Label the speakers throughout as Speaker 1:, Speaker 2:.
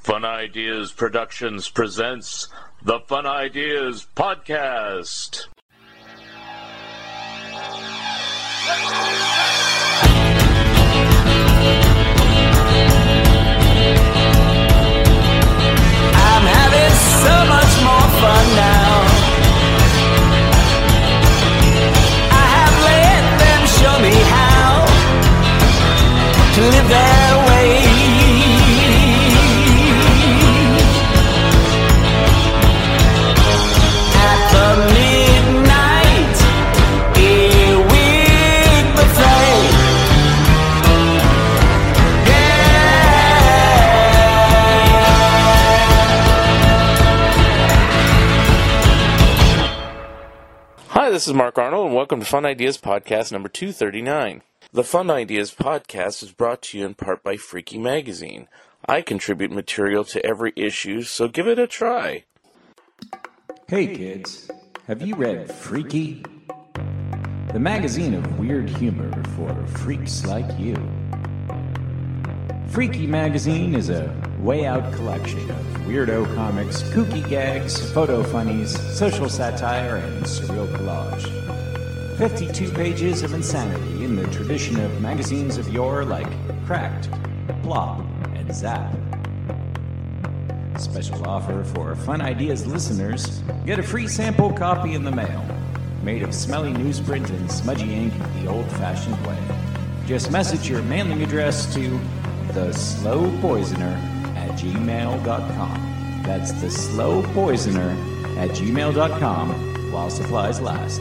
Speaker 1: Fun Ideas Productions presents the Fun Ideas Podcast.
Speaker 2: I'm having so much more fun now. I have let them show me how to live their way. At the midnight earwig buffet.
Speaker 3: Hi, this is Mark Arnold, and welcome to Fun Ideas Podcast number 239. The Fun Ideas Podcast is brought to you in part by Freaky Magazine. I contribute material to every issue, so give it a try.
Speaker 4: Hey kids, have you read Freaky? The magazine of weird humor for freaks like you. Freaky Magazine is a way-out collection of weirdo comics, kooky gags, photo funnies, social satire, and surreal collage. 52 pages of insanity in the tradition of magazines of yore like Cracked, Plop, and Zap. Special offer for Fun Ideas listeners, get a free sample copy in the mail, made of smelly newsprint and smudgy ink the old-fashioned way. Just message your mailing address to theslowpoisoner@gmail.com. That's theslowpoisoner@gmail.com while supplies last.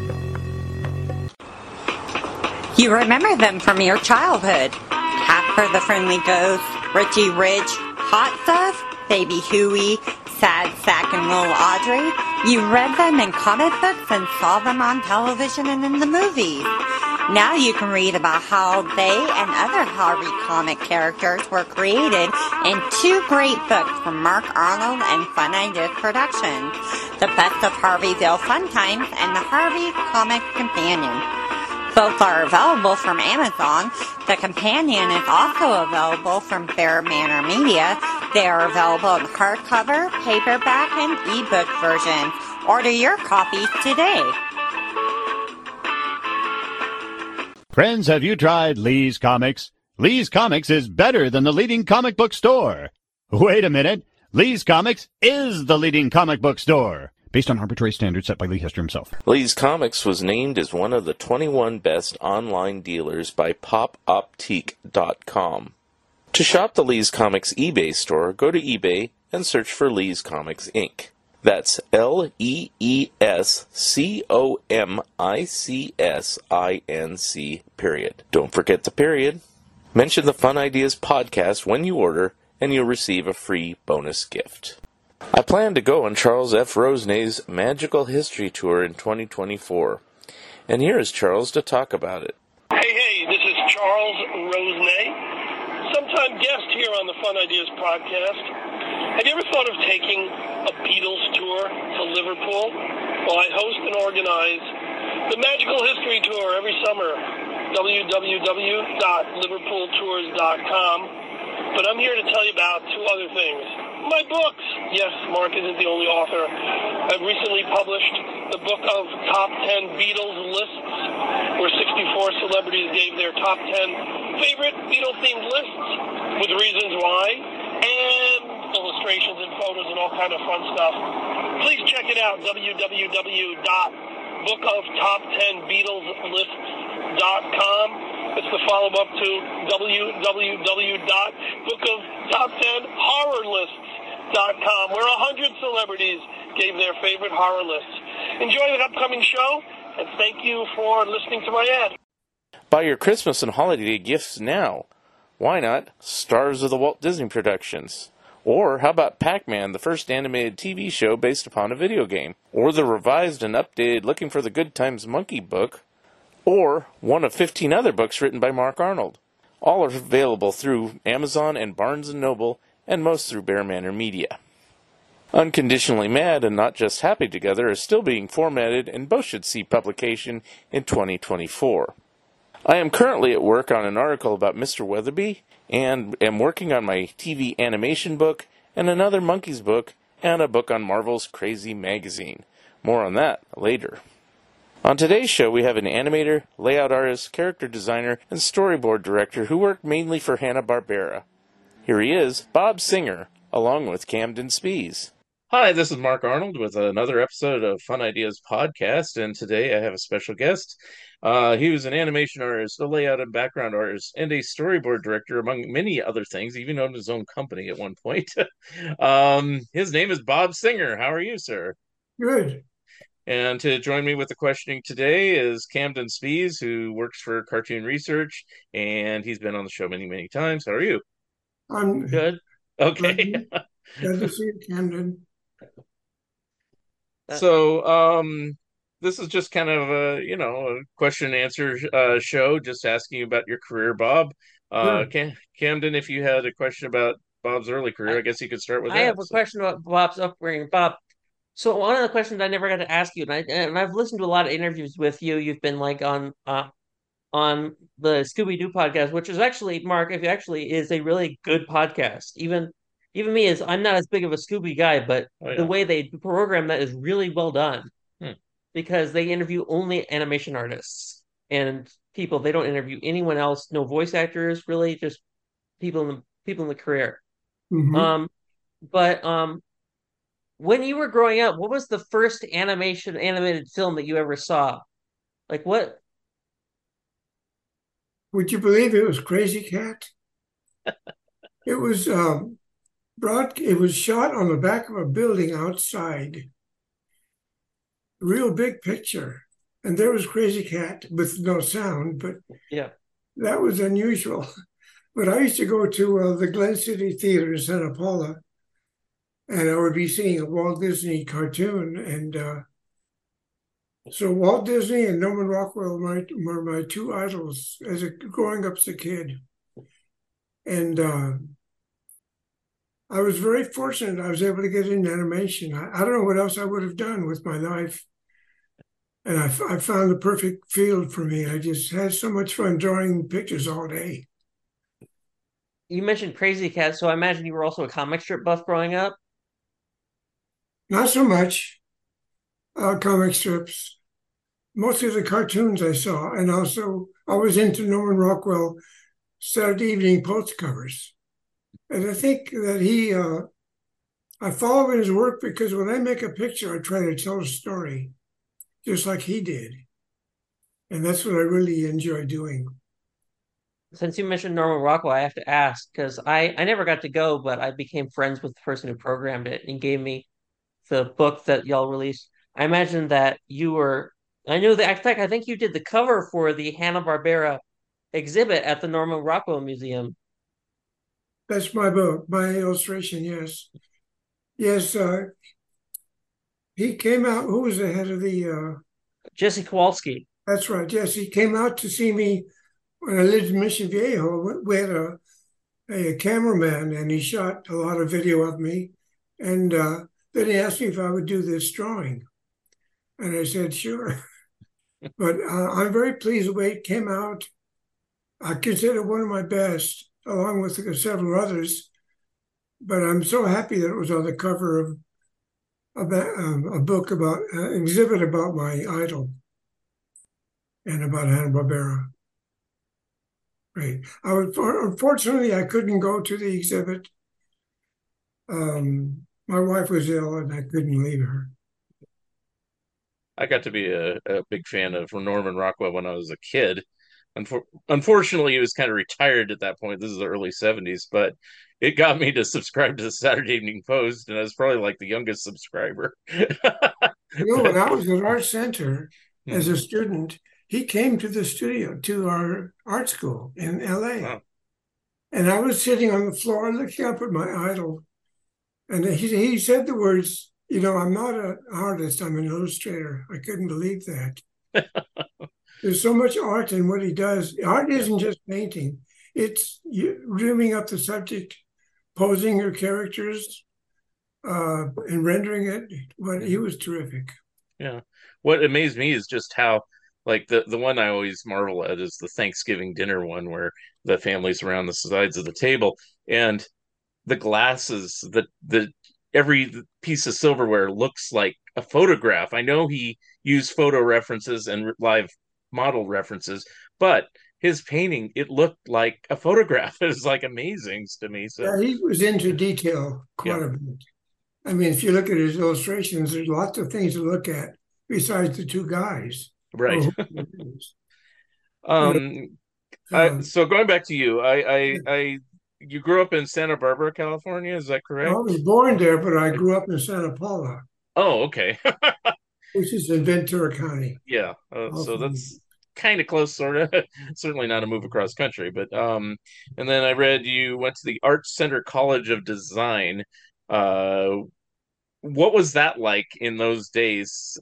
Speaker 5: You remember them from your childhood. Casper the Friendly Ghost, Richie Rich, Hot Stuff, Baby Huey, Sad Sack and Little Audrey. You read them in comic books and saw them on television and in the movies. Now you can read about how they and other Harvey comic characters were created in two great books from Mark Arnold and Fun Ideas Productions, The Best of Harveyville Fun Times and The Harvey Comic Companion. Both are available from Amazon. The Companion is also available from Bear Manor Media. They are available in hardcover, paperback, and ebook versions. Order your copies today.
Speaker 6: Friends, have you tried Lee's Comics? Lee's Comics is better than the leading comic book store. Wait a minute. Lee's Comics is the leading comic book store. Based on arbitrary standards set by Lee Hester himself.
Speaker 3: Lee's Comics was named as one of the 21 best online dealers by popoptique.com. To shop the Lee's Comics eBay store, go to eBay and search for Lee's Comics Inc. That's LEESCOMICSINC, period. Don't forget the period. Mention the Fun Ideas Podcast when you order, and you'll receive a free bonus gift. I plan to go on Charles F. Rosenay's Magical History Tour in 2024. And here is Charles to talk about it.
Speaker 7: Hey, this is Charles Rosenay, sometime guest here on the Fun Ideas Podcast. Have you ever thought of taking a Beatles tour to Liverpool? Well, I host and organize the Magical History Tour every summer, www.liverpooltours.com. But I'm here to tell you about two other things. My books. Yes, Mark isn't the only author. I've recently published the book of Top 10 Beatles lists, where 64 celebrities gave their top 10 favorite Beatles-themed lists with reasons why, and illustrations and photos and all kind of fun stuff. Please check it out, www.bookoftop10beatleslists.com. It's the follow-up to www.bookoftop10horrorlists.com, where 100 celebrities gave their favorite horror lists. Enjoy the upcoming show, and thank you for listening to my ad.
Speaker 3: Buy your Christmas and holiday gifts now. Why not Stars of the Walt Disney Productions? Or how about Pac-Man, the first animated TV show based upon a video game? Or the revised and updated Looking for the Good Times Monkey book? Or one of 15 other books written by Mark Arnold. All are available through Amazon and Barnes & Noble, and most through Bear Manor Media. Unconditionally Mad and Not Just Happy Together are still being formatted, and both should see publication in 2024. I am currently at work on an article about Mr. Weatherby, and am working on my TV animation book, and another Monkeys book, and a book on Marvel's Crazy Magazine. More on that later. On today's show, we have an animator, layout artist, character designer, and storyboard director who worked mainly for Hanna-Barbera. Here he is, Bob Singer, along with Camden Spies.
Speaker 8: Hi, this is Mark Arnold with another episode of Fun Ideas Podcast, and today I have a special guest. He was an animation artist, a layout and background artist, and a storyboard director, among many other things, even owned his own company at one point. His name is Bob Singer. How are you, sir?
Speaker 9: Good.
Speaker 8: And to join me with the questioning today is Camden Spies, who works for Cartoon Research, and he's been on the show many, many times. How are you?
Speaker 9: I'm
Speaker 8: Good. Okay.
Speaker 9: Glad to see you, Camden.
Speaker 8: So, this is just kind of a question and answer show, just asking you about your career, Bob.
Speaker 9: Sure.
Speaker 8: Camden, if you had a question about Bob's early career, I guess you could start with that.
Speaker 10: I have a question about Bob's upbringing. Bob, so one of the questions I never got to ask you, and I've listened to a lot of interviews with you. You've been like on the Scooby-Doo podcast, which is actually, Mark, if you actually is a really good podcast. Even me, as I'm not as big of a Scooby guy, but the way they program that is really well done. Because they interview only animation artists and people. They don't interview anyone else. No voice actors, really, just people in the career.
Speaker 9: Mhm.
Speaker 10: But when you were growing up, what was the first animated film that you ever saw? Like what?
Speaker 9: Would you believe it was Crazy Cat? It was It was shot on the back of a building outside. Real big picture, and there was Crazy Cat with no sound, but
Speaker 10: Yeah.
Speaker 9: that was unusual. But I used to go to the Glen City Theater in Santa Paula, and I would be seeing a Walt Disney cartoon, and so Walt Disney and Norman Rockwell were my two idols growing up as a kid. And I was very fortunate I was able to get into animation. I don't know what else I would have done with my life. And I found the perfect field for me. I just had so much fun drawing pictures all day.
Speaker 10: You mentioned Crazy Cat, so I imagine you were also a comic strip buff growing up.
Speaker 9: Not so much comic strips, mostly the cartoons I saw. And also I was into Norman Rockwell Saturday Evening Post covers. And I think that I follow his work because when I make a picture, I try to tell a story, just like he did. And that's what I really enjoy doing.
Speaker 10: Since you mentioned Norman Rockwell, I have to ask, because I never got to go, but I became friends with the person who programmed it and gave me the book that y'all released. I imagine that I knew that, in fact, I think you did the cover for the Hanna-Barbera exhibit at the Norman Rockwell Museum.
Speaker 9: That's my book, my illustration, yes. Yes, he came out, who was the head of the...
Speaker 10: Jesse Kowalski.
Speaker 9: That's right, yes. He came out to see me when I lived in Mission Viejo. We had a cameraman, and he shot a lot of video of me. And then he asked me if I would do this drawing. And I said, sure. But I'm very pleased the way it came out. I consider it one of my best, along with several others. But I'm so happy that it was on the cover of a book about, an exhibit about my idol and about Hanna-Barbera. Right. Unfortunately, I couldn't go to the exhibit. My wife was ill and I couldn't leave her.
Speaker 8: I got to be a big fan of Norman Rockwell when I was a kid. Unfortunately, he was kind of retired at that point. This is the early 70s, but it got me to subscribe to the Saturday Evening Post, and I was probably like the youngest subscriber.
Speaker 9: When I was at Art Center as a student, he came to the studio, to our art school in LA.
Speaker 8: Wow.
Speaker 9: And I was sitting on the floor looking up at my idol. And he said the words, I'm not an artist, I'm an illustrator. I couldn't believe that. There's so much art in what he does. Art isn't just painting. It's dreaming up the subject, posing your characters, and rendering it. But he was terrific.
Speaker 8: Yeah. What amazed me is just how, like, the one I always marvel at is the Thanksgiving dinner one where the family's around the sides of the table. And the glasses, the every piece of silverware looks like a photograph. I know he used photo references and live model references, but his painting, it looked like a photograph. It was like amazing to me. So
Speaker 9: Yeah, he was into detail quite a bit. I mean, if you look at his illustrations, there's lots of things to look at besides the two guys.
Speaker 8: Right. So going back to you, you grew up in Santa Barbara, California, is that correct?
Speaker 9: I was born there, but I grew up in Santa Paula.
Speaker 8: Oh, okay.
Speaker 9: Which is in Ventura County.
Speaker 8: Yeah, so that's kind of close, sort of. Certainly not a move across country, but and then I read you went to the Art Center College of Design. What was that like in those days?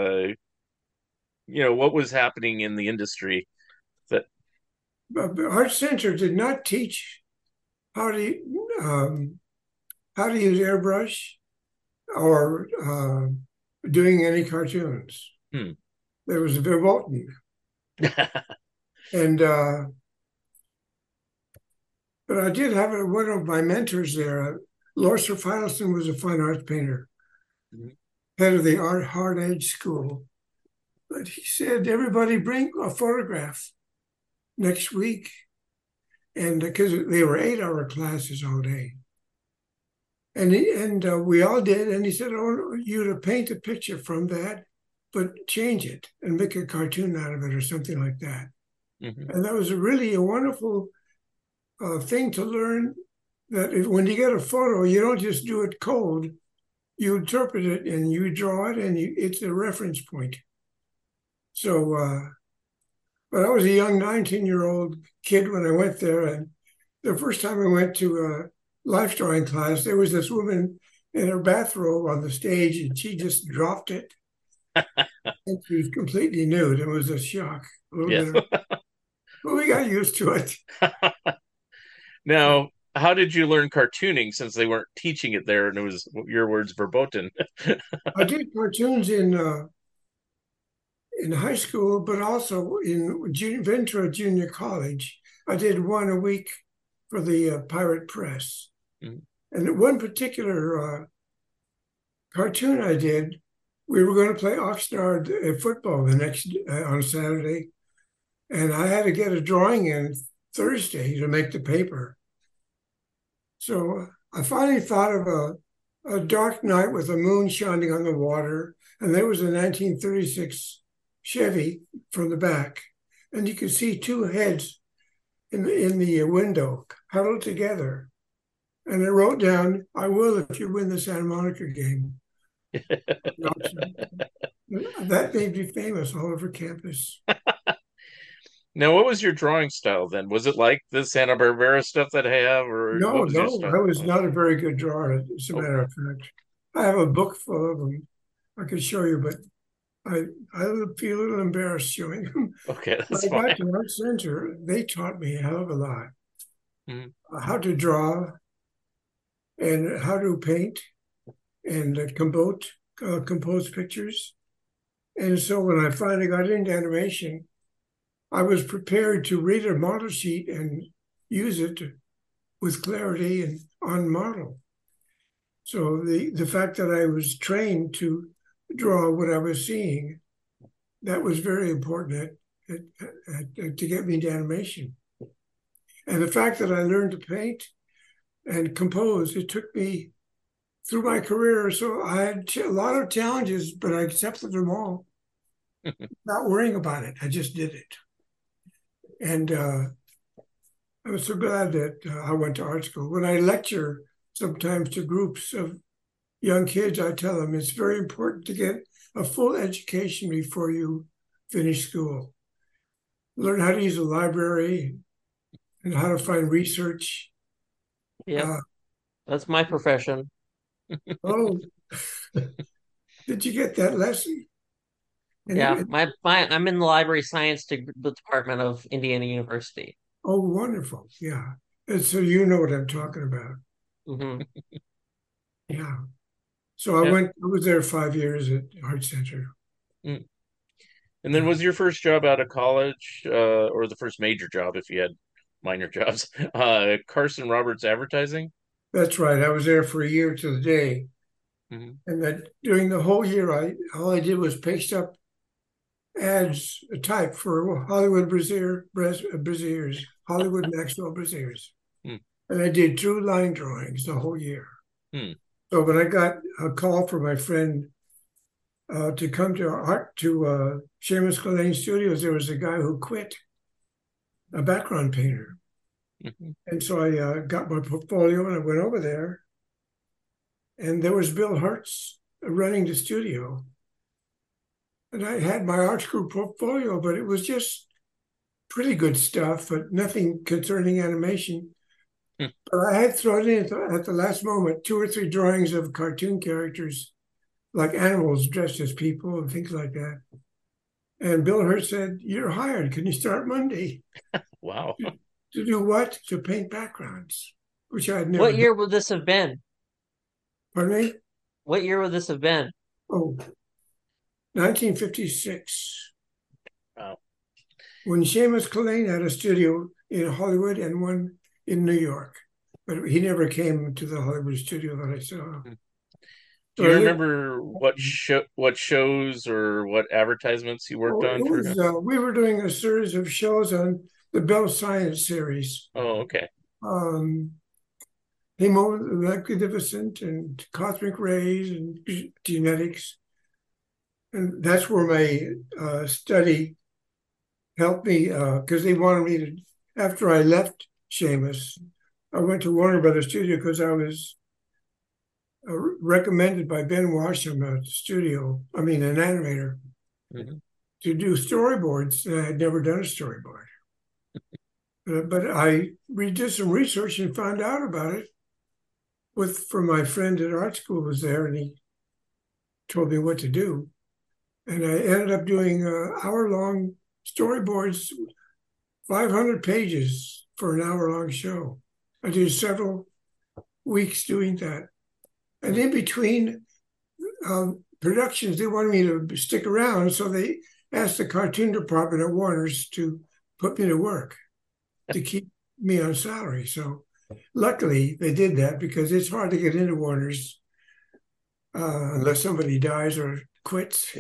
Speaker 8: What was happening in the industry? That
Speaker 9: Art Center did not teach how to use airbrush or doing any cartoons. There was verboten. And but I did have one of my mentors there. Lorcer Fidelson was a fine arts painter, head of the Hard Edge School. But he said, everybody bring a photograph next week. And because they were 8-hour classes all day. And we all did. And he said, I want you to paint a picture from that, but change it and make a cartoon out of it or something like that. And that was really a wonderful thing to learn, that when you get a photo, you don't just do it cold. You interpret it and you draw it, and it's a reference point. So, but I was a young 19-year-old kid when I went there. And the first time I went to a life drawing class, there was this woman in her bathrobe on the stage, and she just dropped it. And she was completely nude. It was a shock. But we got used to it.
Speaker 8: Now, how did you learn cartooning, since they weren't teaching it there and it was, your words, verboten?
Speaker 9: I did cartoons in high school, but also in Ventura Junior College. I did one a week for the Pirate Press. And one particular cartoon I did, we were going to play Oxnard football the next on Saturday, and I had to get a drawing in Thursday to make the paper. So I finally thought of a dark night with a moon shining on the water, and there was a 1936 Chevy from the back, and you could see two heads in the window huddled together. And I wrote down, "I will if you win the Santa Monica game." That made me famous all over campus.
Speaker 8: Now, what was your drawing style then? Was it like the Santa Barbara stuff that I have, or
Speaker 9: no? I was not a very good drawer, as a matter of fact. I have a book full of them. I could show you, but I feel a little embarrassed showing them.
Speaker 8: Okay, that's
Speaker 9: fine. When I got
Speaker 8: fine.
Speaker 9: to Art Center, they taught me a hell of a lot. How to draw and how to paint and compose pictures. And so when I finally got into animation, I was prepared to read a model sheet and use it with clarity and on model. So the fact that I was trained to draw what I was seeing, that was very important to get me into animation. And the fact that I learned to paint and compose, it took me through my career. So I had a lot of challenges, but I accepted them all, not worrying about it. I just did it. And I was so glad that I went to art school. When I lecture sometimes to groups of young kids, I tell them it's very important to get a full education before you finish school. Learn how to use a library and how to find research.
Speaker 10: Yeah, that's my profession.
Speaker 9: Oh, did you get that lesson?
Speaker 10: Yeah, I'm in the library science department of Indiana University.
Speaker 9: Oh, wonderful! Yeah, and so you know what I'm talking about. Yeah. So I was there 5 years at Art Center.
Speaker 8: And then was your first job out of college, or the first major job, if you had minor jobs, Carson Roberts Advertising?
Speaker 9: That's right. I was there for a year to the day.
Speaker 8: Mhm.
Speaker 9: And that during the whole year, all I did was paste up ads type for Hollywood Braziers, Hollywood Maxwell Braziers.
Speaker 8: Hmm.
Speaker 9: And I did 2 line drawings the whole year.
Speaker 8: Hmm.
Speaker 9: So when I got a call from my friend to come to Seamus Killeen Studios, there was a guy who quit, a background painter.
Speaker 8: Mhm.
Speaker 9: And so I got my portfolio and I went over there. And there was Bill Hertz running the studio. And I had my art group portfolio, but it was just pretty good stuff, but nothing concerning animation.
Speaker 8: Hmm.
Speaker 9: But I had thrown in at the last moment 2 or 3 drawings of cartoon characters, like animals dressed as people and things like that. And Bill Hertz said, "You're hired. Can you start Monday?"
Speaker 8: Wow.
Speaker 9: To do what? To paint backgrounds, which I had never
Speaker 10: What
Speaker 9: done.
Speaker 10: year would this have been?
Speaker 9: Pardon me?
Speaker 10: What year would this have been?
Speaker 9: Oh, 1956.
Speaker 8: Wow.
Speaker 9: When Seamus Killeen had a studio in Hollywood and one in New York. But he never came to the Hollywood studio that I saw.
Speaker 8: Do you remember what shows or what advertisements you worked on for him?
Speaker 9: We were doing a series of shows on the Bell Science series.
Speaker 8: Oh, okay.
Speaker 9: Hemodynamics and cosmic rays and genetics. And that's where my study helped me because they wanted me to, after I left Seamus, I went to Warner Brothers Studio because I was recommended by Ben Washam, an animator,
Speaker 8: mm-hmm.
Speaker 9: to do storyboards. And I had never done a storyboard. But I did some research and found out about it from my friend at art school was there, and he told me what to do. And I ended up doing hour-long storyboards, 500 pages for an hour-long show. I did several weeks doing that. And in between productions, they wanted me to stick around, so they asked the cartoon department at Warner's to put me to work, to keep me on salary. So luckily, they did that because it's hard to get into Warner's unless somebody dies or quits.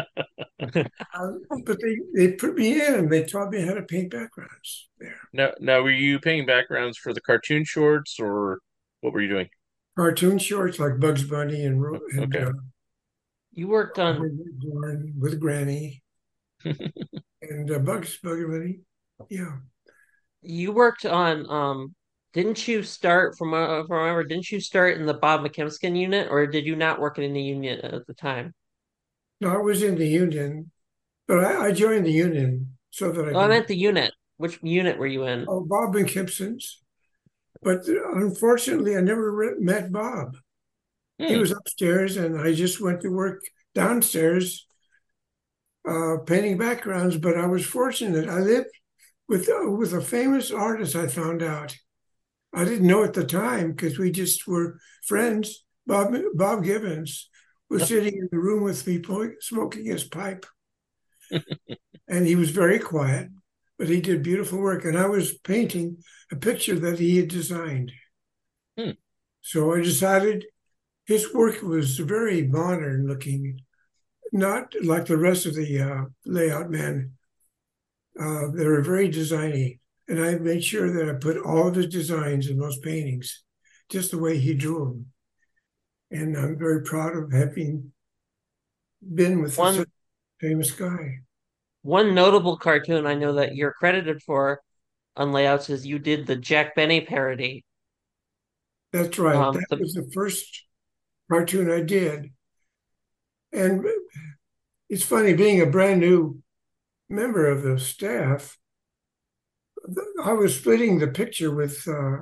Speaker 9: But they put me in and they taught me how to paint backgrounds there.
Speaker 8: Now, were you painting backgrounds for the cartoon shorts, or what were you doing?
Speaker 9: Cartoon shorts like Bugs Bunny and
Speaker 8: okay.
Speaker 10: You worked on
Speaker 9: with Granny and Bugs Bunny. Yeah.
Speaker 10: You worked on. Didn't you start didn't you start in the Bob McKimskin unit, or did you not work in the union at the time?
Speaker 9: No, I was in the union, but I joined the union so that
Speaker 10: I meant the unit. Which unit were you in?
Speaker 9: Oh, Bob McKimson's. But unfortunately, I never met Bob. He was upstairs, and I just went to work downstairs painting backgrounds. But I was fortunate. I lived with a famous artist, I found out. I didn't know at the time because we just were friends. Bob Gibbons was sitting in the room with me smoking his pipe. And he was very quiet, but he did beautiful work. And I was painting a picture that he had designed. So I decided his work was very modern looking, not like the rest of the layout men. They were very designy. And I made sure that I put all of his designs in those paintings, just the way he drew them. And I'm very proud of having been with such a famous guy.
Speaker 10: One notable cartoon I know that you're credited for on layouts is you did the Jack Benny parody.
Speaker 9: That's right. That was the first cartoon I did. And it's funny, being a brand new member of the staff, I was splitting the picture with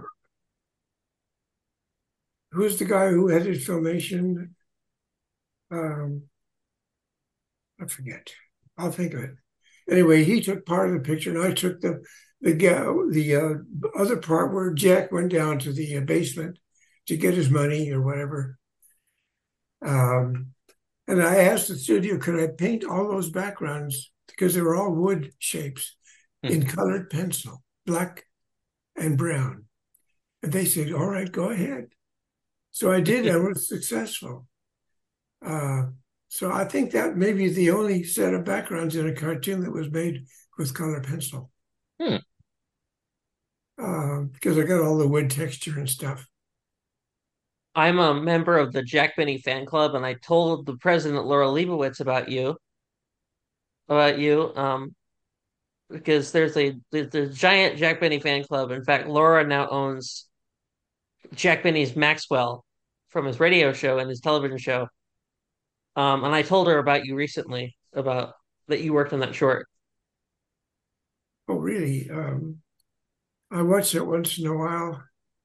Speaker 9: who's the guy who edited Filmation? I forget. I'll think of it. Anyway, he took part of the picture, and I took the other part where Jack went down to the basement to get his money or whatever. And I asked the studio, could I paint all those backgrounds, because they were all wood shapes, in colored pencil, black and brown. And they said, all right, go ahead. So I did, and was successful. So I think that may be the only set of backgrounds in a cartoon that was made with color pencil. Because I got all the wood texture and stuff.
Speaker 10: I'm a member of the Jack Benny fan club, and I told the president, Laura Leibowitz, about you. Because there's a giant Jack Benny fan club. In fact, Laura now owns Jack Benny's Maxwell from his radio show and his television show. And I told her about you recently, about that you worked on that short.
Speaker 9: Oh, really? I watch it once in a while.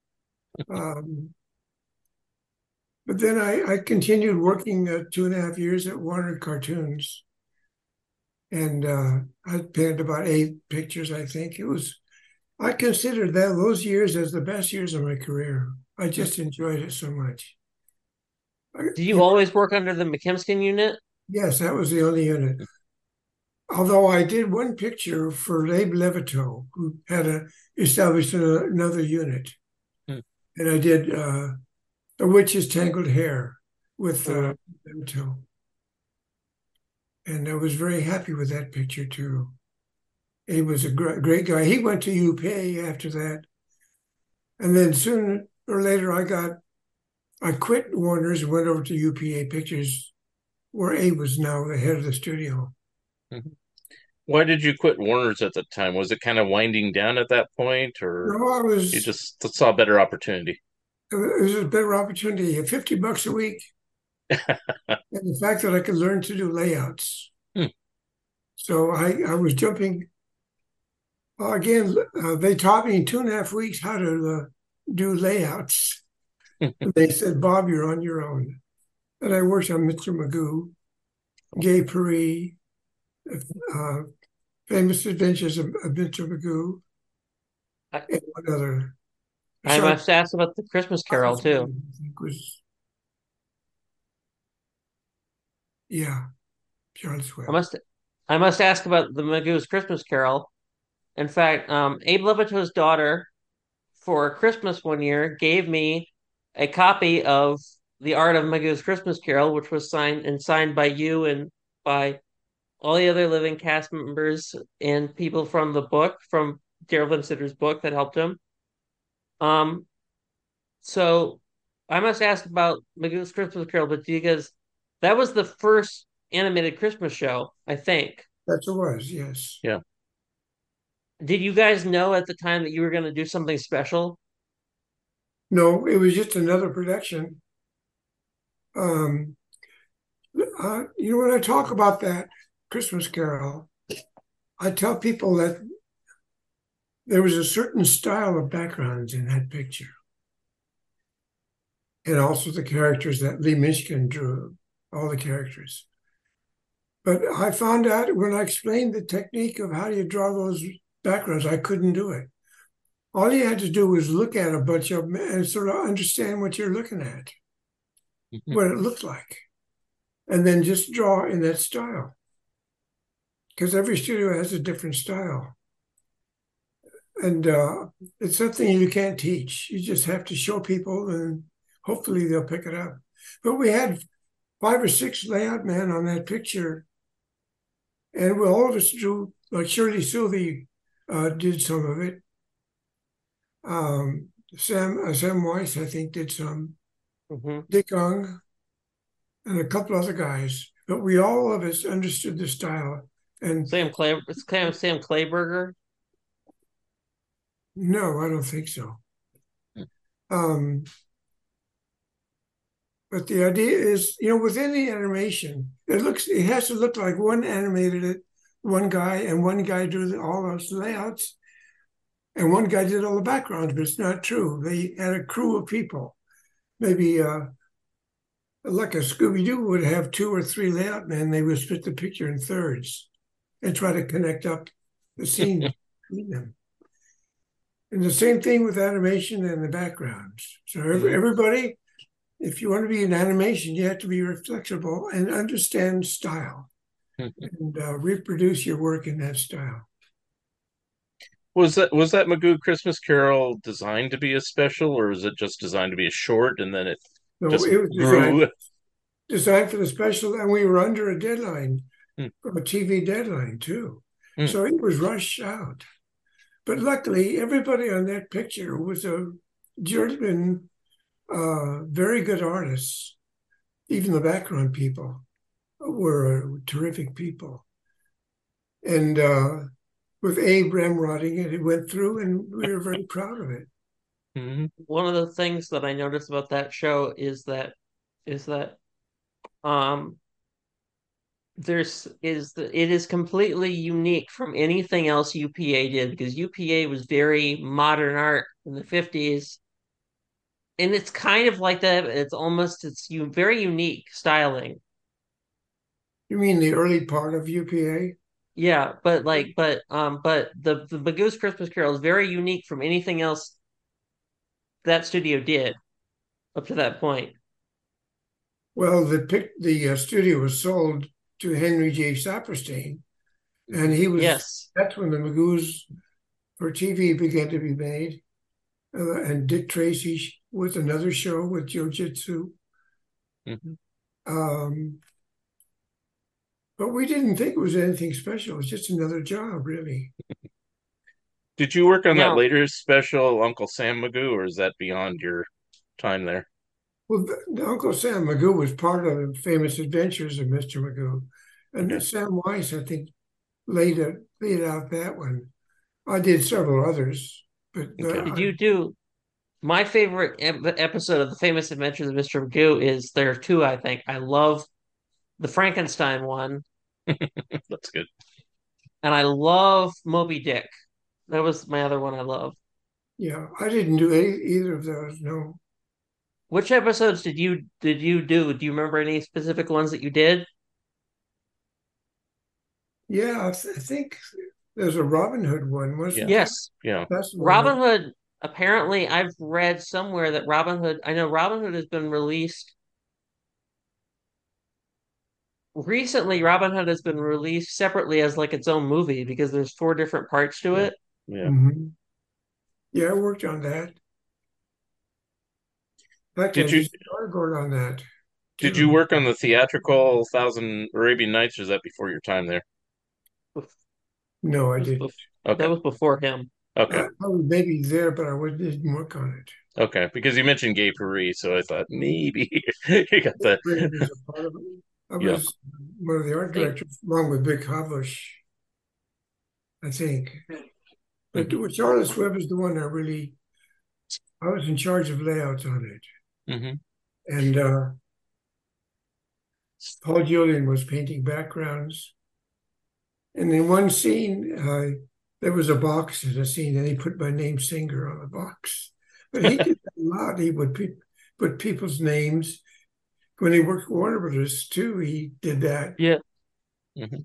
Speaker 9: But then I continued working 2.5 years at Warner Cartoons. And I painted about 8 pictures, I think. I considered those years as the best years of my career. I just enjoyed it so much.
Speaker 10: Do you always work under the McKimskin unit?
Speaker 9: Yes, that was the only unit. Although I did one picture for Abe Levito, who had established another unit. And I did A Witch's Tangled Hair with Levito. And I was very happy with that picture, too. He was a great guy. He went to UPA after that. And then sooner or later, I quit Warner's and went over to UPA Pictures, where Abe was now the head of the studio.
Speaker 8: Why did you quit Warner's at the time? Was it kind of winding down at that point, or
Speaker 9: no,
Speaker 8: you just saw a better opportunity?
Speaker 9: It was a better opportunity, $50 a week. And the fact that I could learn to do layouts. So I was jumping. Again, they taught me in 2.5 weeks how to do layouts. They said, Bob, you're on your own. And I worked on Mr. Magoo, Gay Paris, Famous Adventures of Mr. Magoo, and one other.
Speaker 10: I must ask about the Christmas Carol, too.
Speaker 9: Yeah, Charles Webb.
Speaker 10: I must ask about the Magoo's Christmas Carol. In fact, Abe Levito's daughter, for Christmas one year, gave me a copy of The Art of Magoo's Christmas Carol, which was signed by you and by all the other living cast members and people from the book, from Daryl Vinsitter's book that helped him. So I must ask about Magoo's Christmas Carol, but because that was the first animated Christmas show, I think.
Speaker 9: That it was, yes.
Speaker 8: Yeah.
Speaker 10: Did you guys know at the time that you were going to do something special?
Speaker 9: No, it was just another production. When I talk about that Christmas Carol, I tell people that there was a certain style of backgrounds in that picture. And also the characters that Lee Mishkin drew, all the characters. But I found out when I explained the technique of how you draw those backgrounds, I couldn't do it. All you had to do was look at a bunch of them and sort of understand what you're looking at, what it looked like, and then just draw in that style. Because every studio has a different style. And it's something you can't teach. You just have to show people and hopefully they'll pick it up. But we had 5 or 6 layout men on that picture. And all of us drew, like Shirley Sylvie did some of it. Sam Weiss, I think, did some. Dick Ung, and a couple other guys. But all of us understood the style. And
Speaker 10: It's kind of Sam Clayburger.
Speaker 9: No, I don't think so. But the idea is, within the animation, it has to look like one animated it, one guy, and one guy drew all those layouts, and one guy did all the backgrounds, but it's not true. They had a crew of people. Maybe like a Scooby-Doo would have 2 or 3 layout men. They would split the picture in thirds and try to connect up the scene between them. And the same thing with animation and the backgrounds. So everybody, if you want to be in animation, you have to be flexible and understand style and reproduce your work in that style.
Speaker 8: Was that Magoo Christmas Carol designed to be a special, or is it just designed to be a short and then it
Speaker 9: No,
Speaker 8: Just
Speaker 9: it was
Speaker 8: grew.
Speaker 9: designed for the special, and we were under a deadline,
Speaker 8: Hmm.
Speaker 9: a TV deadline too.
Speaker 8: Hmm.
Speaker 9: So it was rushed out. But luckily, everybody on that picture was a German, very good artists. Even the background people were terrific people. And with Abe Ramrodding it, it went through, and we were very proud of it.
Speaker 8: Mm-hmm.
Speaker 10: One of the things that I noticed about that show is that um it is completely unique from anything else UPA did, because UPA was very modern art in the 50s, and it's kind of like that. It's very unique styling.
Speaker 9: You mean the early part of UPA?
Speaker 10: Yeah, but the Magoo's Christmas Carol is very unique from anything else that studio did up to that point.
Speaker 9: Well, the studio was sold to Henry J. Saperstein, and he was.
Speaker 10: Yes.
Speaker 9: That's when the Magoo's for TV began to be made, and Dick Tracy was another show with Jiu-Jitsu.
Speaker 8: Mm-hmm.
Speaker 9: But we didn't think it was anything special. It was just another job, really.
Speaker 8: Did you work on
Speaker 10: Now-
Speaker 8: that later special, Uncle Sam Magoo, or is that beyond your time there?
Speaker 9: Well, Uncle Sam Magoo was part of the Famous Adventures of Mr. Magoo. And
Speaker 8: Okay.
Speaker 9: Sam Weiss, I think, laid out that one. I did several others. But
Speaker 8: Okay.
Speaker 10: Did you do my favorite episode of the Famous Adventures of Mr. Magoo? Is there are two, I think. I love the Frankenstein one,
Speaker 8: That's good.
Speaker 10: and I love Moby Dick. That was my other one I love.
Speaker 9: Yeah, I didn't do either of those, no.
Speaker 10: Which episodes did you do? Do you remember any specific ones that you did?
Speaker 9: Yeah, I think there's a Robin Hood one, wasn't there?
Speaker 10: Yes.
Speaker 8: Yeah.
Speaker 9: That's the one
Speaker 10: Robin Hood, apparently I've read somewhere that I know Robin Hood has been released recently. Robin Hood has been released separately as like its own movie because there's 4 different parts to it.
Speaker 8: Yeah.
Speaker 9: Mhm. Yeah, I worked on that. In fact, I
Speaker 8: Did you
Speaker 9: just started on that.
Speaker 8: did
Speaker 9: too.
Speaker 8: you work on the theatrical Thousand Arabian Nights, or is that before your time there?
Speaker 9: No, I
Speaker 10: That was
Speaker 9: didn't.
Speaker 8: Okay.
Speaker 10: That was before him.
Speaker 8: Okay.
Speaker 9: I was maybe there, but I didn't work on it.
Speaker 8: Okay. Because you mentioned Gay Paris, so I thought maybe you got the
Speaker 9: Ray was a part of it. I
Speaker 8: Yeah.
Speaker 9: was one of the art directors, along with Vic Havush, I think. But Charles Webb is the one I was in charge of layouts on it.
Speaker 8: Mm-hmm.
Speaker 9: And Paul Julian was painting backgrounds. And in one scene, there was a box in a scene, and he put my name Singer on the box. But he did that a lot. He would put people's names. When he worked for Warner Brothers too, he did that.
Speaker 10: Yeah.
Speaker 8: Mm-hmm.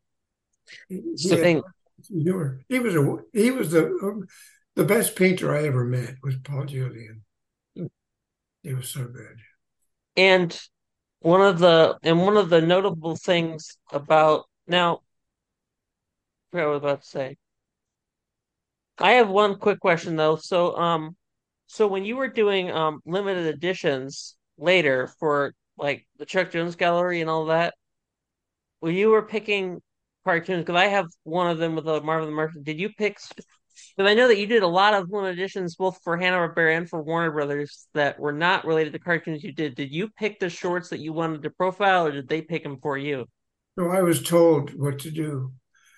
Speaker 9: He was the best painter I ever met was Paul Julian. He was so good.
Speaker 10: And one of the notable things about now, I forgot what I was about to say. I have one quick question though. So when you were doing limited editions later for like the Chuck Jones Gallery and all that, when you were picking cartoons, because I have one of them with a Marvel the Martian, did you pick? Because I know that you did a lot of limited editions both for Hanna-Barbera and for Warner Brothers that were not related to cartoons you did. Did you pick the shorts that you wanted to profile, or did they pick them for you?
Speaker 9: So I was told what to do.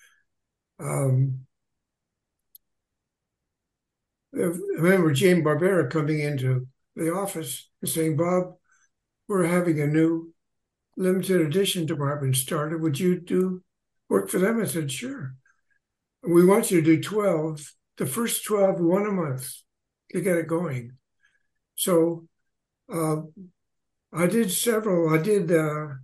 Speaker 9: I remember Jane Barbera coming into the office and saying, "Bob, we're having a new limited edition department started. Would you do work for them?" I said, "Sure. We want you to do 12, the first 12, one a month to get it going." So I did several. I did the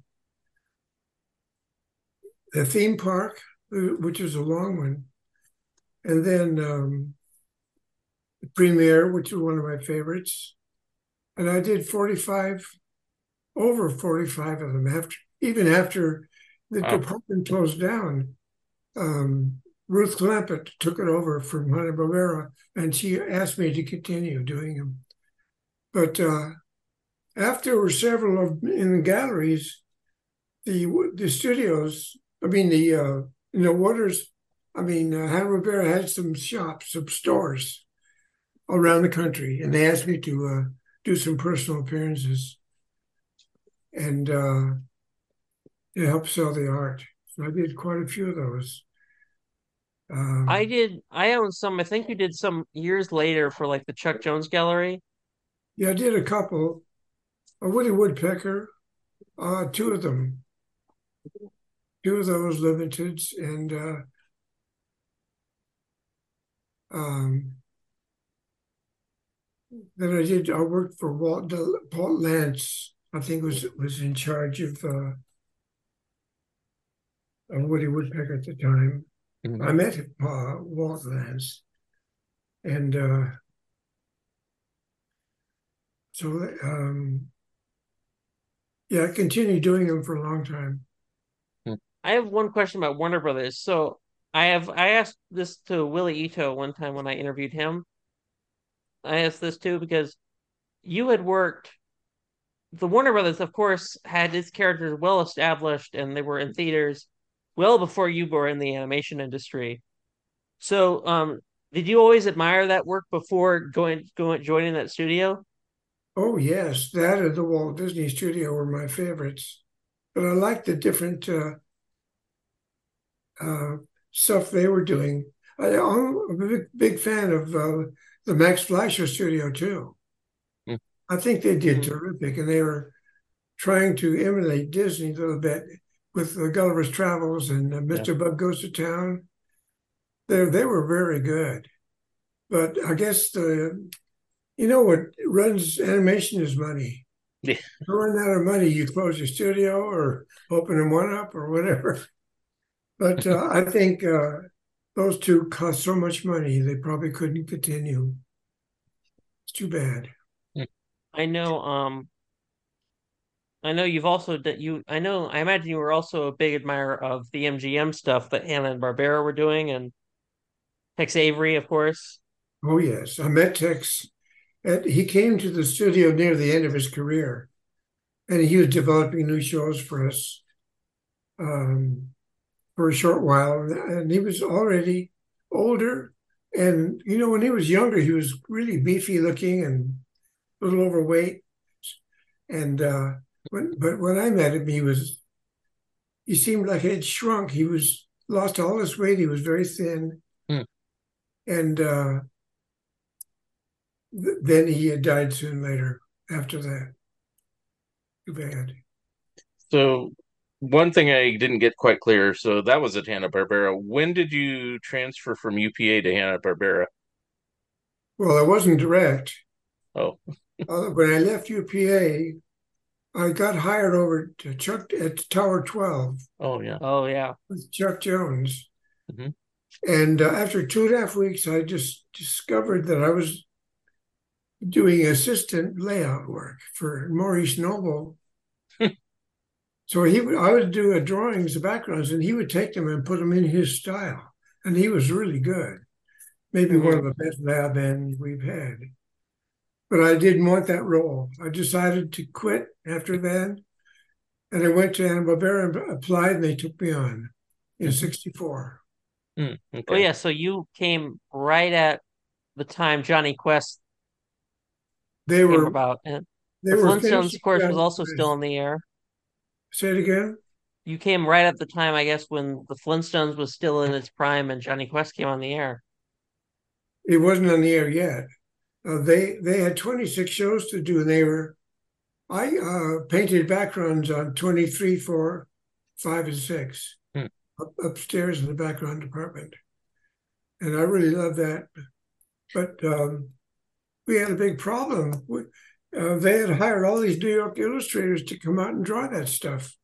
Speaker 9: theme park, which was a long one. And then the premiere, which was one of my favorites. And I did over 45 of them even after the department closed down. Ruth Clampett took it over from Hanna-Barbera, and she asked me to continue doing them. But after there were several in the galleries, the studios, Waters, Hanna-Barbera had some shops, some stores around the country, and they asked me to do some personal appearances and to help sell the art. So I did quite a few of those.
Speaker 10: I own some. I think you did some years later for like the Chuck Jones Gallery.
Speaker 9: Yeah, I did a couple. A Woody Woodpecker, two of them. Two of those limiteds, and then I worked for Walt Lantz, I think was in charge of Woody Woodpecker at the time. Mm-hmm. I met Walt Lantz, and I continued doing them for a long time.
Speaker 10: I have one question about Warner Brothers. So I asked this to Willie Ito one time when I interviewed him. I asked this too because you had worked. The Warner Brothers, of course, had its characters well established, and they were in theaters well before you were in the animation industry. So, did you always admire that work before joining that studio?
Speaker 9: Oh yes, that and the Walt Disney Studio were my favorites. But I liked the different stuff they were doing. I'm a big fan of the Max Fleischer Studio too. Mm. I think they did terrific, and they were trying to emulate Disney a little bit with Gulliver's Travels and Mr. Bug Goes to Town. They were very good, but I guess what runs animation is money. Yeah. If you run out of money, you close your studio or open one up or whatever. But I think those two cost so much money, they probably couldn't continue. It's too bad.
Speaker 10: I know you've also I imagine you were also a big admirer of the MGM stuff that Hanna-Barbera were doing, and Tex Avery, of course.
Speaker 9: Oh yes, I met Tex. He came to the studio near the end of his career, and he was developing new shows for us for a short while. And he was already older. And, when he was younger, he was really beefy looking and a little overweight. And when I met him, he seemed like he had shrunk. He lost all his weight. He was very thin. Mm. And then he had died soon later after that. Too bad.
Speaker 8: So one thing I didn't get quite clear, so that was at Hanna-Barbera. When did you transfer from UPA to Hanna-Barbera?
Speaker 9: Well, I wasn't direct.
Speaker 8: Oh.
Speaker 9: When I left UPA, I got hired over to Chuck at Tower 12.
Speaker 8: Oh, yeah.
Speaker 10: Oh, yeah.
Speaker 9: With Chuck Jones. Mm-hmm. And after 2.5 weeks, I just discovered that I was doing assistant layout work for Maurice Noble. So I would do drawings, the backgrounds, and he would take them and put them in his style. And he was really good. Maybe one of the best lab ends we've had. But I didn't want that role. I decided to quit after that. And I went to Hanna-Barbera and applied, and they took me on in 1964.
Speaker 10: Okay. Oh, yeah. So you came right at the time Johnny Quest
Speaker 9: came
Speaker 10: about. And the Flintstones, of course, was also still in the air.
Speaker 9: Say it again?
Speaker 10: You came right at the time, I guess, when the Flintstones was still in its prime and Johnny Quest came on the air.
Speaker 9: It wasn't on the air yet. They had 26 shows to do. I painted backgrounds on 23, 4, 5, and 6 upstairs in the background department. And I really loved that. But we had a big problem. They had hired all these New York illustrators to come out and draw that stuff.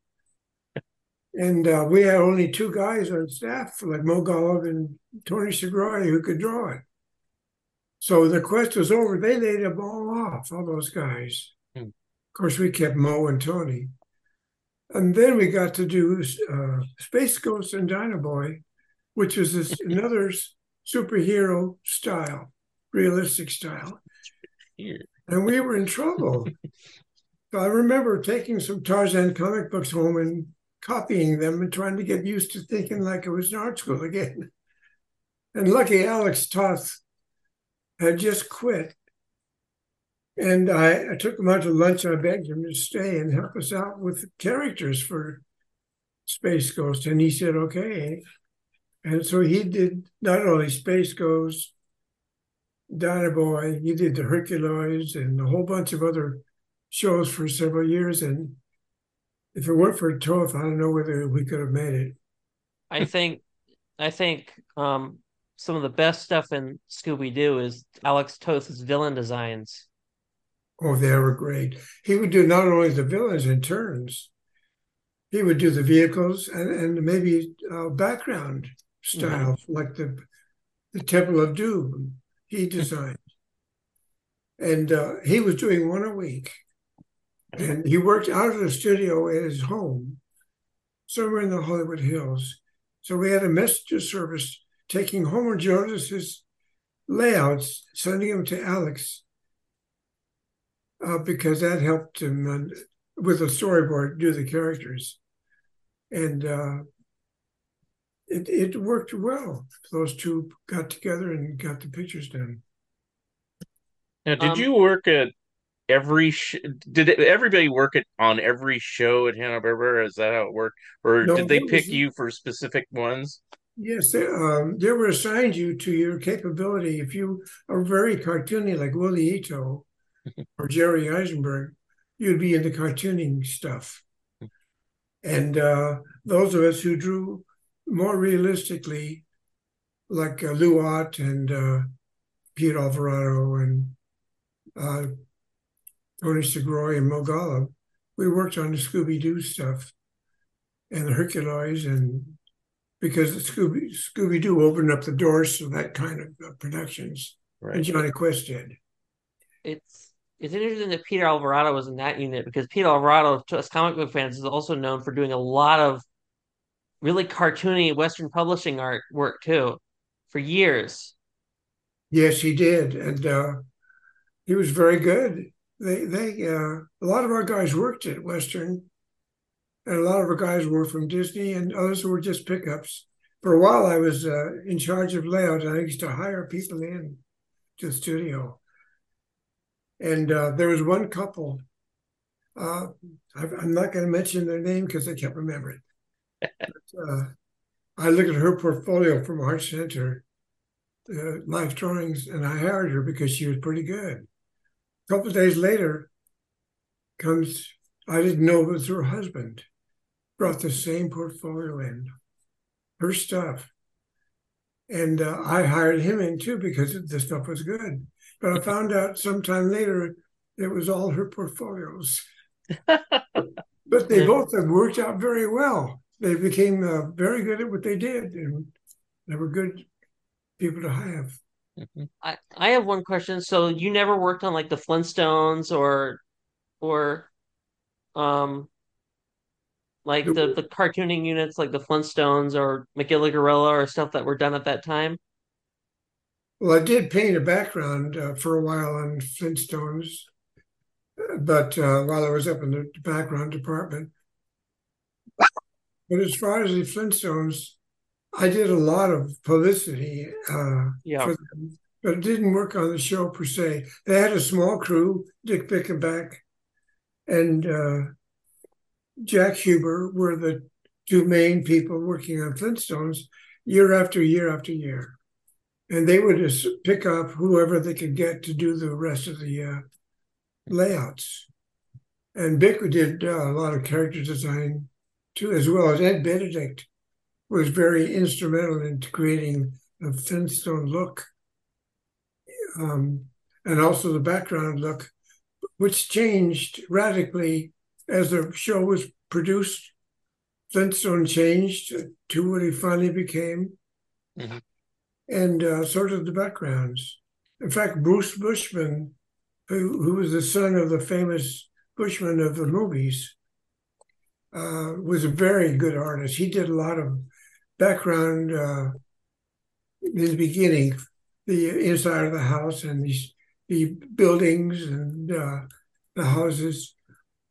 Speaker 9: And we had only 2 guys on staff, like Mo Golub and Tony Segura, who could draw it. So the quest was over. They laid them all off, all those guys. Of course, we kept Mo and Tony. And then we got to do Space Ghost and Dynaboy, which was another superhero style, realistic style. And we were in trouble So I remember taking some Tarzan comic books home and copying them and trying to get used to thinking like it was in art school again. And lucky Alex Toth had just quit. And I took him out to lunch and I begged him to stay and help us out with characters for Space Ghost. And he said, okay. And so he did not only Space Ghost, Dino Boy, he did the Herculoids and a whole bunch of other shows for several years. And if it weren't for Toth, I don't know whether we could have made it.
Speaker 10: I think some of the best stuff in Scooby-Doo is Alex Toth's villain designs.
Speaker 9: Oh, they were great. He would do not only the villains in turns, he would do the vehicles and maybe background styles, like the Temple of Doom he designed. And he was doing one a week. And he worked out of the studio at his home, somewhere in the Hollywood Hills. So we had a messenger service taking Homer Jones's layouts, sending them to Alex, because that helped him with a storyboard do the characters. And it worked well. Those two got together and got the pictures done.
Speaker 8: Now, did you work at every did everybody work on every show at Hanna-Barbera? Is that how it worked? Or
Speaker 9: No,
Speaker 8: did they pick you for specific ones?
Speaker 9: Yes, they were assigned you to your capability. If you are very cartoony like Willie Ito or Jerry Eisenberg, you'd be in the cartooning stuff. And those of us who drew more realistically, like Lou Ott and Pete Alvarado and Tony Segroy and Mo Golub, we worked on the Scooby-Doo stuff and the Herculoids, and because Scooby-Doo opened up the doors to that kind of productions, right. And Johnny Quest did.
Speaker 10: It's interesting that Peter Alvarado was in that unit, because Peter Alvarado, to us comic book fans, is also known for doing a lot of really cartoony Western publishing art work too, for years.
Speaker 9: Yes, he did, and he was very good. They a lot of our guys worked at Western, and a lot of our guys were from Disney, and others were just pickups. For a while, I was in charge of layout, and I used to hire people in to the studio. And there was one couple. I'm not going to mention their name because I can't remember it. But, I looked at her portfolio from Art Center, Life Drawings, and I hired her because she was pretty good. A couple of days later, I didn't know it was her husband, brought the same portfolio in, her stuff. And I hired him in too because the stuff was good. But I found out sometime later it was all her portfolios. But they both have worked out very well. They became very good at what they did, and they were good people to have.
Speaker 10: I have one question. So you never worked on like the Flintstones or like the cartooning units like the Flintstones or McGilly Gorilla or stuff that were done at that time?
Speaker 9: Well, I did paint a background for a while on Flintstones, but while I was up in the background department. But as far as the Flintstones, I did a lot of publicity for them, but it didn't work on the show per se. They had a small crew. Dick Bickenback and Jack Huber were the two main people working on Flintstones year after year after year. And they would just pick up whoever they could get to do the rest of the layouts. And Bick did a lot of character design too, as well as Ed Benedict was very instrumental in creating the Flintstone look. And also the background look, which changed radically as the show was produced. Flintstone changed to what he finally became. Mm-hmm. And so did the backgrounds. In fact, Bruce Bushman, who was the son of the famous Bushman of the movies, was a very good artist. He did a lot of background in the beginning, the inside of the house and the buildings and the houses.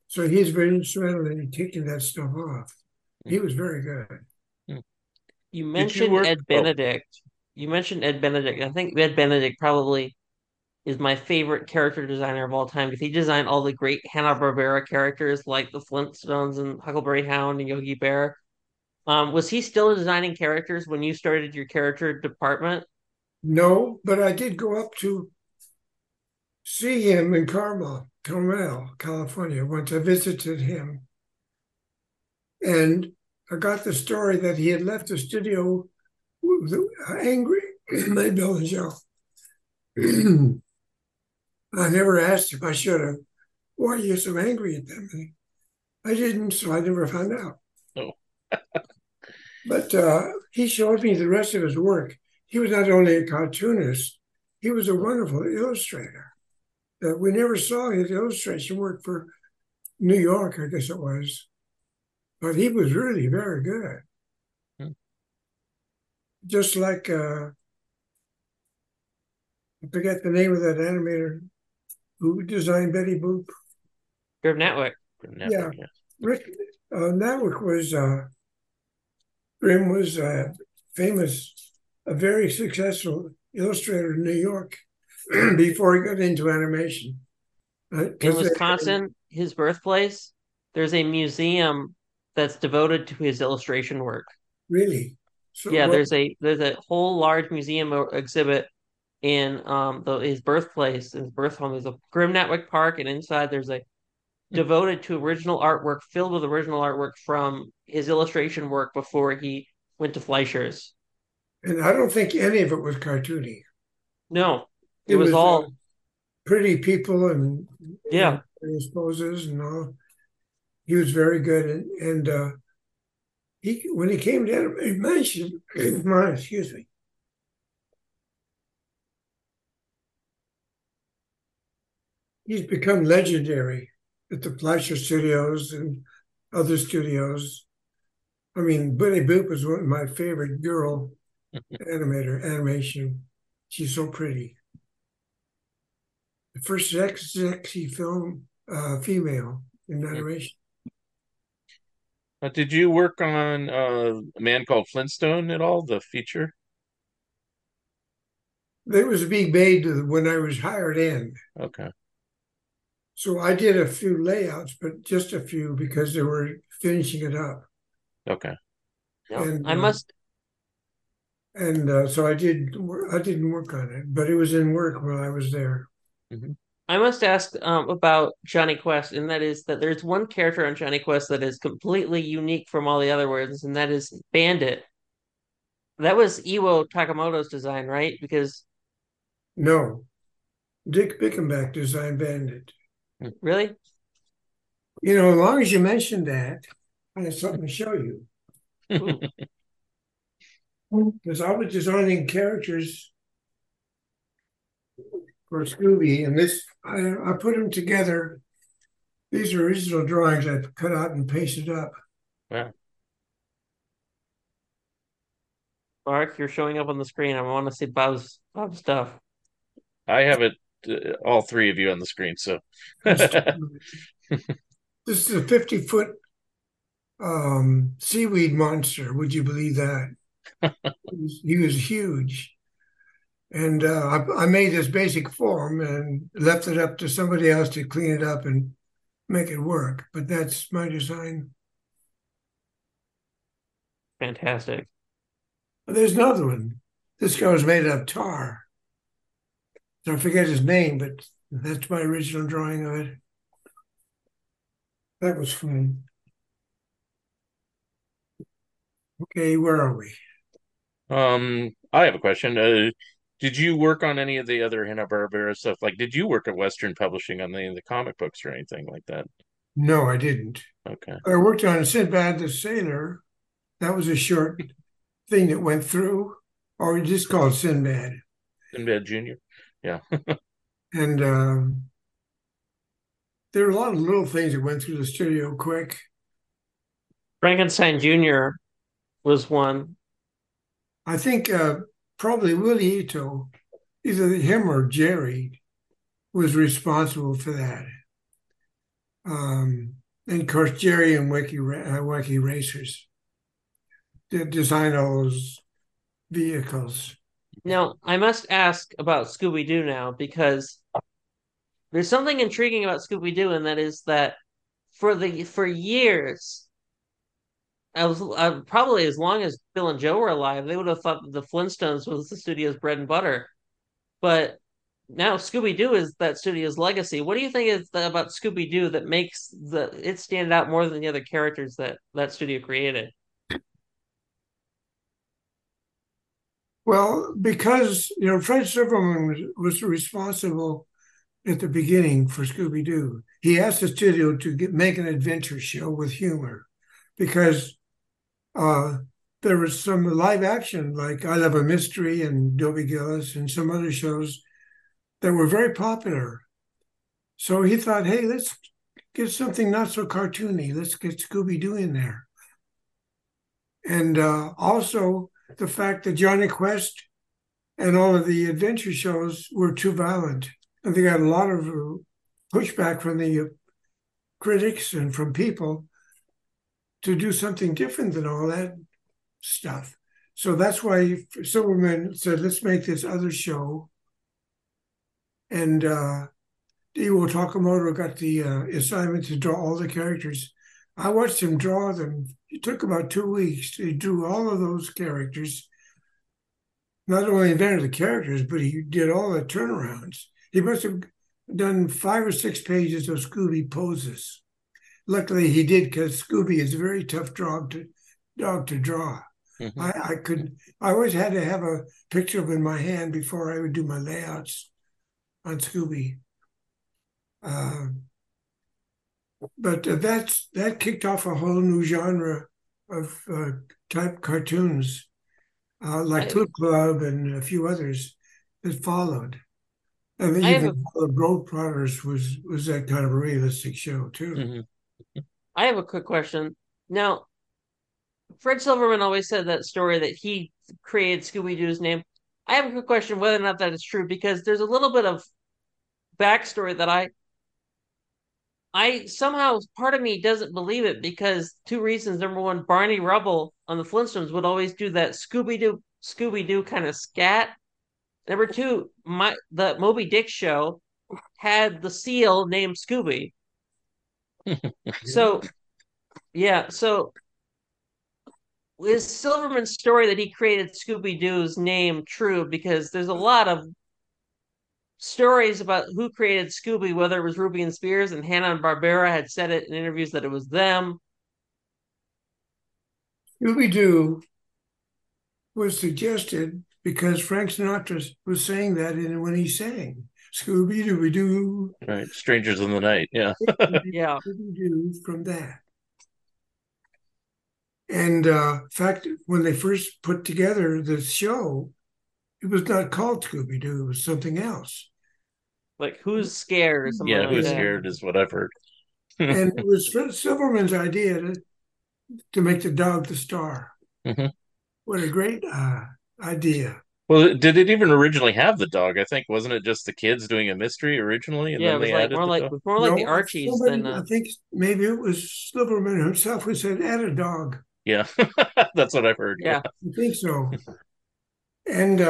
Speaker 9: So he's very instrumental in taking that stuff off. He was very good.
Speaker 10: You mentioned Ed Benedict. You mentioned Ed Benedict. I think Ed Benedict probably is my favorite character designer of all time because he designed all the great Hanna-Barbera characters like the Flintstones and Huckleberry Hound and Yogi Bear. Was he still designing characters when you started your character department?
Speaker 9: No, but I did go up to see him in Carmel, California, once I visited him. And I got the story that he had left the studio angry. My bill and show. I never asked him. I should have. Why are you so angry at them? I didn't, so I never found out.
Speaker 8: Oh.
Speaker 9: But he showed me the rest of his work. He was not only a cartoonist, he was a wonderful illustrator. We never saw his illustration work for New York, I guess it was. But he was really very good. Just like, I forget the name of that animator who designed Betty Boop.
Speaker 10: Grim Network.
Speaker 9: Yeah. Rick Network was, Grim was famous, a very successful illustrator in New York before he got into animation.
Speaker 10: In Wisconsin, his birthplace, there's a museum that's devoted to his illustration work.
Speaker 9: Really? So
Speaker 10: yeah, there's a whole large museum exhibit in his birthplace, his birth home. There's a Grim Network Park, and inside there's a devoted to original artwork, filled with original artwork from his illustration work before he went to Fleischer's.
Speaker 9: And I don't think any of it was cartoony.
Speaker 10: No, it was all
Speaker 9: pretty people and
Speaker 10: yeah,
Speaker 9: various poses and all. He was very good, and he when he came to animation, excuse me. He's become legendary at the Fleischer Studios and other studios. I mean, Betty Boop was one of my favorite girl animation. She's so pretty. The first sexy film, female in animation.
Speaker 8: Did you work on A Man Called Flintstone at all, the feature?
Speaker 9: There was being made when I was hired in.
Speaker 8: Okay.
Speaker 9: So I did a few layouts, but just a few because they were finishing it up.
Speaker 8: Okay.
Speaker 10: And I must.
Speaker 9: And so I didn't work on it, but it was in work while I was there.
Speaker 8: Mm-hmm.
Speaker 10: I must ask about Johnny Quest, and that is that there's one character on Johnny Quest that is completely unique from all the other ones, and that is Bandit. That was Iwo Takamoto's design, right? Because
Speaker 9: no, Dick Bickenbach designed Bandit.
Speaker 10: Really?
Speaker 9: You know, as long as you mentioned that, I have something to show you. Because I was designing characters for Scooby, and this I put them together. These are original drawings I cut out and pasted up.
Speaker 8: Wow.
Speaker 10: Mark, you're showing up on the screen. I want to see Bob's stuff.
Speaker 8: I have it, all three of you on the screen. So
Speaker 9: this is a 50-foot seaweed monster. Would you believe that? He was huge. And I made this basic form and left it up to somebody else to clean it up and make it work. But that's my design.
Speaker 10: Fantastic.
Speaker 9: There's another one. This guy was made of tar. I forget his name, but that's my original drawing of it. That was fun. Okay, where are we?
Speaker 8: I have a question. Did you work on any of the other Hanna-Barbera stuff? Like, did you work at Western Publishing on any of the comic books or anything like that?
Speaker 9: No, I didn't.
Speaker 8: Okay.
Speaker 9: I worked on Sinbad the Sailor. That was a short thing that went through, or just called Sinbad.
Speaker 8: Sinbad Jr. Yeah.
Speaker 9: And there were a lot of little things that went through the studio quick.
Speaker 10: Frankenstein Jr. was one.
Speaker 9: I think probably Willie Ito, either him or Jerry, was responsible for that. And of course, Jerry and Wacky Racers did design all those vehicles.
Speaker 10: Now, I must ask about Scooby Doo now because there's something intriguing about Scooby Doo, and that is that for years, probably as long as Bill and Joe were alive, they would have thought that the Flintstones was the studio's bread and butter. But now Scooby Doo is that studio's legacy. What do you think is about Scooby Doo that makes it stand out more than the other characters that studio created?
Speaker 9: Well, because Fred Silverman was responsible at the beginning for Scooby Doo. He asked the studio to make an adventure show with humor, because there was some live action like I Love a Mystery and Dobie Gillis and some other shows that were very popular. So he thought, hey, let's get something not so cartoony. Let's get Scooby Doo in there. And also the fact that Johnny Quest and all of the adventure shows were too violent. And they got a lot of pushback from the critics and from people to do something different than all that stuff. So that's why Silverman said, let's make this other show. And Iwo Takamoto got the assignment to draw all the characters. I watched him draw them. It took about 2 weeks. He drew all of those characters. Not only invented the characters, but he did all the turnarounds. He must have done 5 or 6 pages of Scooby poses. Luckily, he did, because Scooby is a very tough dog to draw. Mm-hmm. I always had to have a picture of him in my hand before I would do my layouts on Scooby. But that kicked off a whole new genre of type cartoons, like Clue Club and a few others that followed. And even the Globetrotters was that kind of a realistic show too.
Speaker 10: Mm-hmm. I have a quick question. Now, Fred Silverman always said that story that he created Scooby-Doo's name. I have a quick question whether or not that is true, because there's a little bit of backstory that I somehow, part of me doesn't believe it, because 2 reasons. Number one, Barney Rubble on the Flintstones would always do that Scooby-Doo kind of scat. Number two, the Moby Dick show had the seal named Scooby. So, yeah. So, is Silverman's story that he created Scooby-Doo's name true? Because there's a lot of stories about who created Scooby, whether it was Ruby and Spears, and Hanna-Barbera had said it in interviews that it was them.
Speaker 9: Scooby-Doo was suggested because Frank Sinatra was saying that when he sang Scooby-Doo.
Speaker 8: Right, Strangers in the Night, yeah.
Speaker 10: Yeah.
Speaker 9: Scooby-Doo from that. And in fact, when they first put together the show, it was not called Scooby-Doo, it was something else.
Speaker 10: Like Who's Scared or something like
Speaker 8: Who's
Speaker 10: that.
Speaker 8: Scared is what I've heard.
Speaker 9: And it was Silverman's idea to make the dog the star.
Speaker 8: Mm-hmm.
Speaker 9: What a great idea.
Speaker 8: Well, did it even originally have the dog? I think, wasn't it just the kids doing a mystery originally? And
Speaker 10: yeah,
Speaker 8: then
Speaker 10: it was
Speaker 8: they
Speaker 10: like
Speaker 8: added
Speaker 10: more like the Archies than.
Speaker 9: I think maybe it was Silverman himself who said, add a dog.
Speaker 8: Yeah, that's what I've heard.
Speaker 10: Yeah.
Speaker 9: I think so. And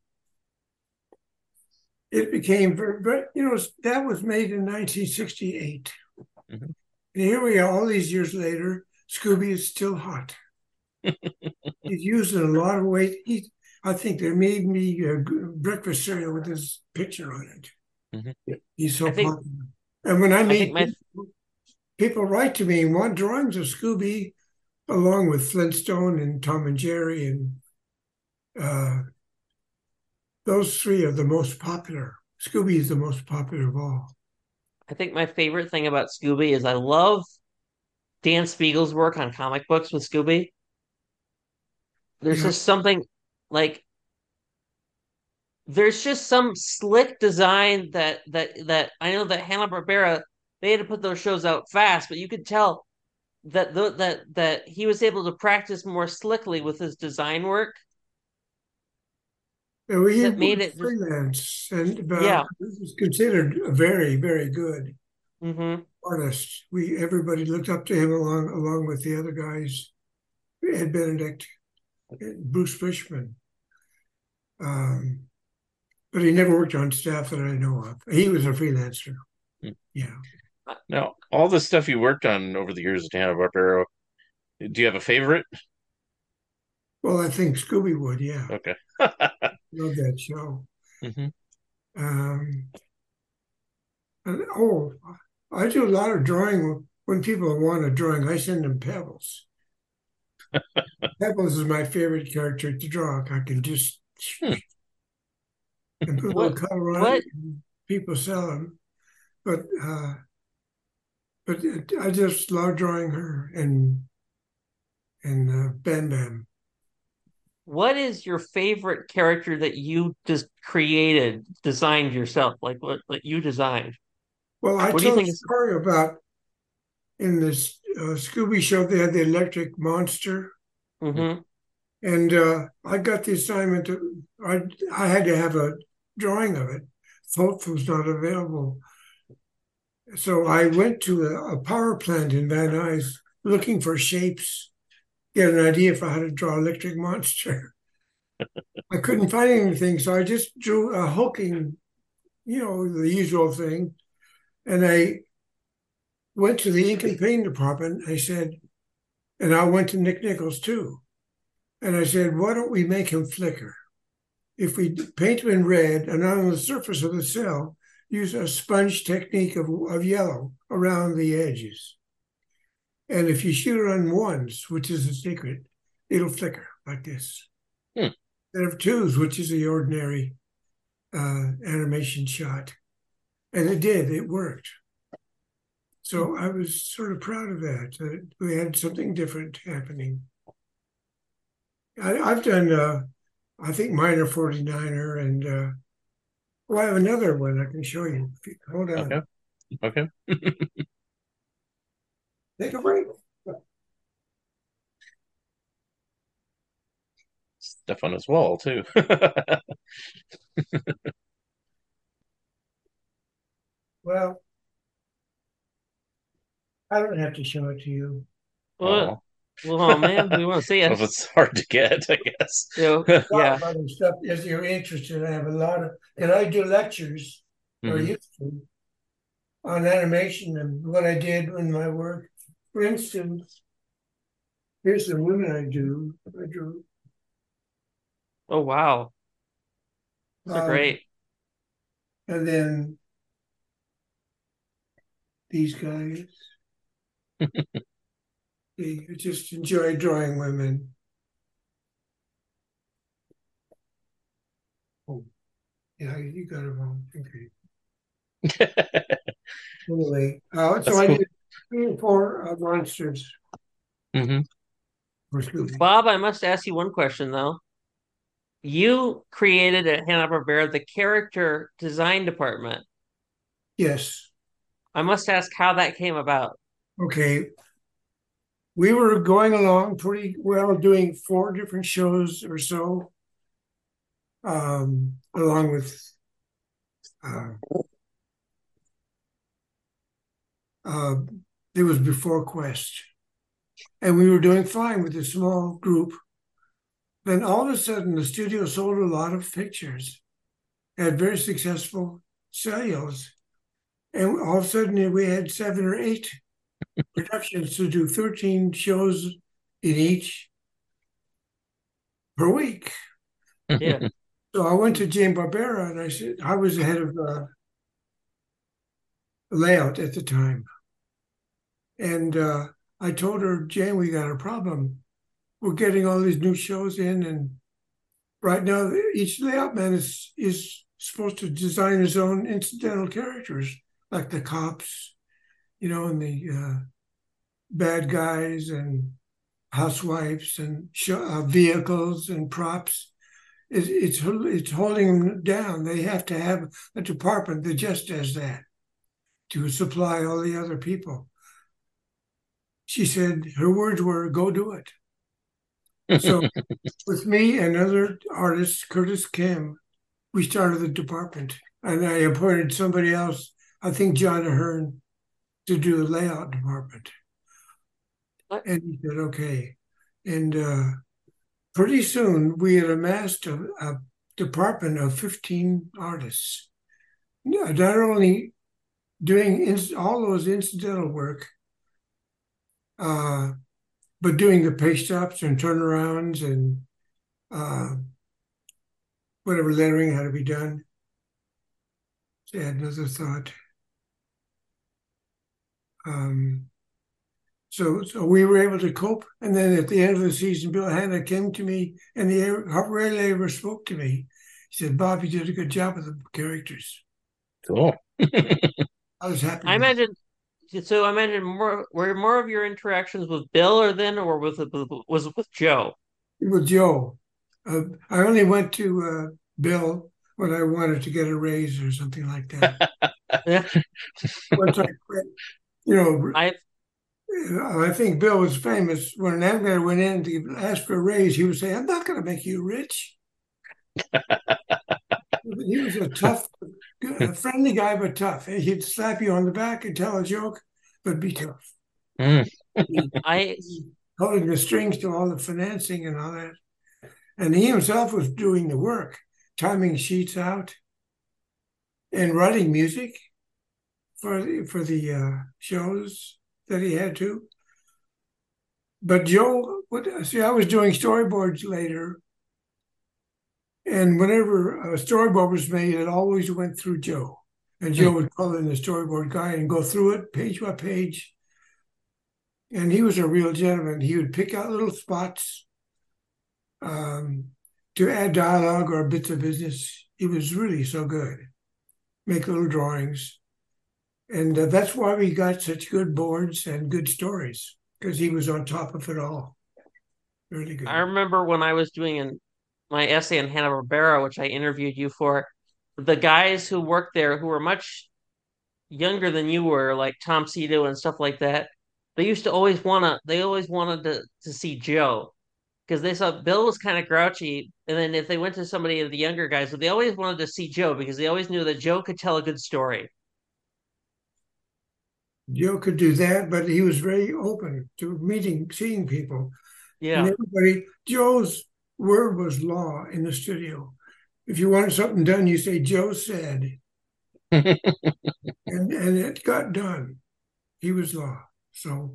Speaker 9: it became that was made in 1968. Mm-hmm. And here we are, all these years later, Scooby is still hot. He's using a lot of weight. I think they made me breakfast cereal with his picture on it. Mm-hmm. He's so popular. And when I meet people write to me and want drawings of Scooby, along with Flintstone and Tom and Jerry, and those 3 are the most popular. Scooby is the most popular of all.
Speaker 10: I think my favorite thing about Scooby is I love Dan Spiegel's work on comic books with Scooby. There's just something like there's just some slick design that I know that Hanna-Barbera, they had to put those shows out fast, but you could tell that he was able to practice more slickly with his design work.
Speaker 9: Yeah, he made it freelance, and it was considered very, very good.
Speaker 10: Mm-hmm.
Speaker 9: artist. Everybody looked up to him along with the other guys, Ed Benedict, Bruce Fishman. But he never worked on staff that I know of. He was a freelancer. Yeah.
Speaker 8: Now, all the stuff you worked on over the years at Hanna-Barbera, do you have a favorite?
Speaker 9: Well, I think Scooby would, yeah.
Speaker 8: Okay.
Speaker 9: Love that show.
Speaker 8: Mm-hmm.
Speaker 9: I do a lot of drawing. When people want a drawing, I send them Pebbles. Pebbles is my favorite character to draw. I can just and put a little color on it. People sell them, but I just love drawing her and Bam Bam.
Speaker 10: What is your favorite character that you just designed yourself? Like what you designed?
Speaker 9: Well, I told a story about in this Scooby show, they had the electric monster.
Speaker 10: Mm-hmm.
Speaker 9: And I got the assignment I had to have a drawing of it. Fulp was not available. So I went to a power plant in Van Nuys looking for shapes, get an idea for how to draw electric monster. I couldn't find anything, so I just drew a hooking, the usual thing. And I went to the ink and paint department. I said, and I went to Nick Nichols too. And I said, why don't we make him flicker? If we paint him in red and on the surface of the cell, use a sponge technique of yellow around the edges. And if you shoot it on ones, which is the secret, it'll flicker like this. Instead of twos, which is the ordinary animation shot. And it did, it worked. So I was sort of proud of that we had something different happening. I've done, I think Minor 49er, and I have another one I can show you. Hold on.
Speaker 8: Okay.
Speaker 9: Take a break.
Speaker 8: Stuff on his wall, too.
Speaker 9: Well, I don't have to show it to you.
Speaker 10: Well, man, we want to see it.
Speaker 8: Well, it's hard to get, I guess.
Speaker 10: Yeah.
Speaker 9: Other stuff, if you're interested, I have a lot of, and I do lectures, or used to, on animation and what I did in my work. For instance, here's the women I drew.
Speaker 10: Oh, wow. Those are great.
Speaker 9: And then these guys. I just enjoy drawing women. Oh, yeah, you got it wrong. Okay. Anyway, so cool. I did 3 or 4 monsters.
Speaker 10: Bob, I must ask you one question, though. You created at Hanna-Barbera the character design department.
Speaker 9: Yes.
Speaker 10: I must ask how that came about.
Speaker 9: Okay. We were going along pretty well, doing 4 different shows or so, along with it was before Quest. And we were doing fine with a small group. Then all of a sudden, the studio sold a lot of pictures, had very successful sales. And all of a sudden, we had 7 or 8 productions to do 13 shows in each per week.
Speaker 10: Yeah.
Speaker 9: So I went to Jane Barbera and I said, I was the head of layout at the time. And I told her, Jane, we got a problem. We're getting all these new shows in, and right now each layout man is supposed to design his own incidental characters, like the cops, and the bad guys and housewives and vehicles and props. It's holding them down. They have to have a department that just does that to supply all the other people. She said, her words were, go do it. So with me and other artists, Curtis Kim, we started the department. And I appointed somebody else, I think John Ahern, to do the layout department.
Speaker 10: What?
Speaker 9: And he said, okay. And pretty soon we had amassed a department of 15 artists. Not only doing all those incidental work, but doing the paste ups and turnarounds and whatever lettering had to be done. So I had another thought. So we were able to cope. And then at the end of the season, Bill Hanna came to me and he rarely ever spoke to me. He said, Bob, you did a good job with the characters.
Speaker 8: Cool.
Speaker 9: I was happy.
Speaker 10: I imagine were more of your interactions with Bill or was it with Joe?
Speaker 9: With Joe. I only went to Bill when I wanted to get a raise or something like that. Once I quit, I think Bill was famous. When an animator went in to ask for a raise, he would say, I'm not going to make you rich. He was a tough, friendly guy, but tough. He'd slap you on the back and tell a joke, but be tough. Holding the strings to all the financing and all that. And he himself was doing the work, timing sheets out and writing music for the shows that he had to. But Joe, I was doing storyboards later. And whenever a storyboard was made, it always went through Joe. And Joe would call in the storyboard guy and go through it page by page. And he was a real gentleman. He would pick out little spots to add dialogue or bits of business. He was really so good. Make little drawings. And that's why we got such good boards and good stories, because he was on top of it all. Really good.
Speaker 10: I remember when I was doing my essay on Hanna-Barbera, which I interviewed you for, the guys who worked there who were much younger than you were, like Tom Cito and stuff like that, they always wanted to see Joe, because they saw Bill was kind of grouchy. And then if they went to somebody of the younger guys, they always wanted to see Joe because they always knew that Joe could tell a good story.
Speaker 9: Joe could do that, but he was very open to seeing people.
Speaker 10: Yeah.
Speaker 9: And Joe's word was law in the studio. If you wanted something done, you say, Joe said. and it got done. He was law. So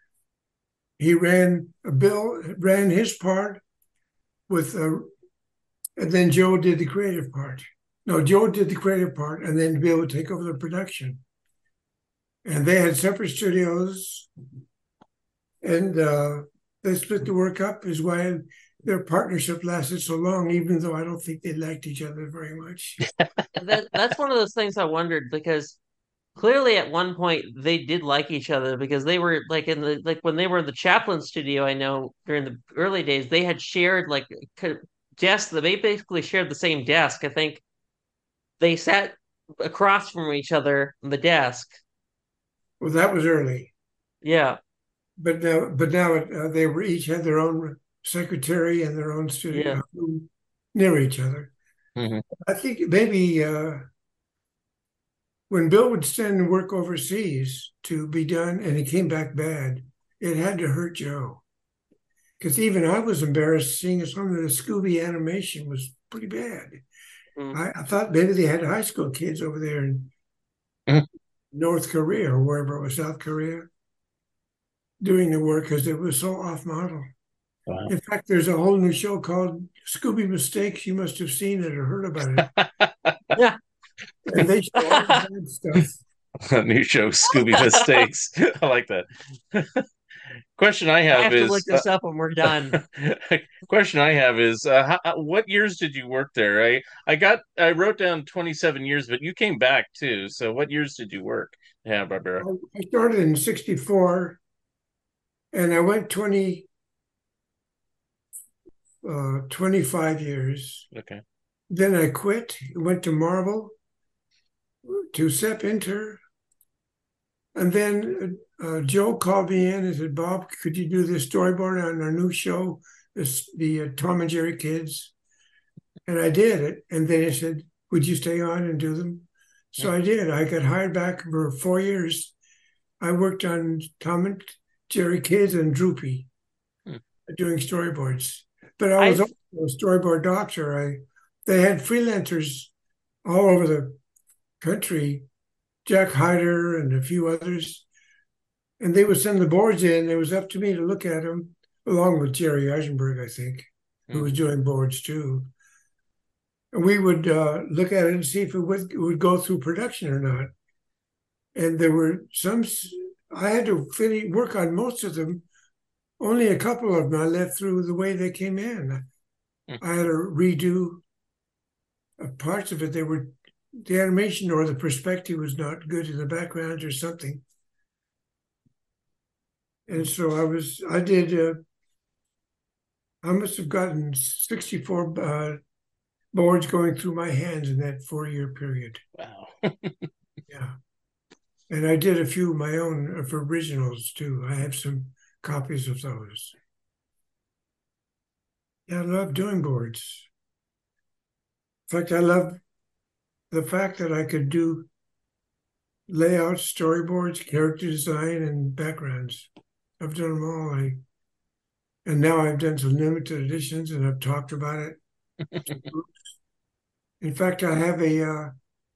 Speaker 9: Bill ran his part and then Joe did the creative part. No, Joe did the creative part, and then Bill would take over the production. And they had separate studios, and they split the work up, is why their partnership lasted so long, even though I don't think they liked each other very much.
Speaker 10: That's one of those things I wondered, because clearly at one point they did like each other, because they were when they were in the Chaplin studio, I know during the early days, they had shared desks. They basically shared the same desk. I think they sat across from each other on the desk.
Speaker 9: Well, that was early.
Speaker 10: Yeah.
Speaker 9: But now they each had their own secretary and their own studio near each other.
Speaker 8: Mm-hmm.
Speaker 9: I think maybe when Bill would send work overseas to be done and he came back bad, it had to hurt Joe. Because even I was embarrassed seeing some of the Scooby animation was pretty bad. I thought maybe they had high school kids over there in North Korea or wherever it was, South Korea, doing the work, because it was so off model. Wow. In fact, there's a whole new show called Scooby Mistakes. You must have seen it or heard about it.
Speaker 10: Yeah.
Speaker 9: And they show all the bad stuff.
Speaker 8: A new show, Scooby Mistakes. I like that. Question I have is,
Speaker 10: to look this up when we're done.
Speaker 8: Question I have is, what years did you work there? I wrote down 27 years, but you came back too. So what years did you work? Yeah, Barbara.
Speaker 9: I started in 1964, and I went 25 years.
Speaker 8: Okay.
Speaker 9: Then I quit, went to Marvel, to Sepp Inter, and then Joe called me in and said, Bob, could you do this storyboard on our new show, the Tom and Jerry Kids? And I did it. And then he said, would you stay on and do them? So I did. I got hired back for 4 years I worked on Tom and Jerry Kids and Droopy doing storyboards. But I was also a storyboard doctor. They had freelancers all over the country, Jack Hyder and a few others, and they would send the boards in. It was up to me to look at them, along with Jerry Eisenberg, I think, who was doing boards too. And we would look at it and see if it would go through production or not. And there were some, I had to work on most of them. Only a couple of them I left through the way they came in. I had to redo parts of it. The animation or the perspective was not good in the background or something. And so I must have gotten 64 boards going through my hands in that 4-year period.
Speaker 8: Wow.
Speaker 9: Yeah. And I did a few of my own of originals too. I have some copies of those. Yeah, I love doing boards. In fact, I love the fact that I could do layouts, storyboards, character design, and backgrounds. I've done them all. And now I've done some limited editions, and I've talked about it. In fact, I have an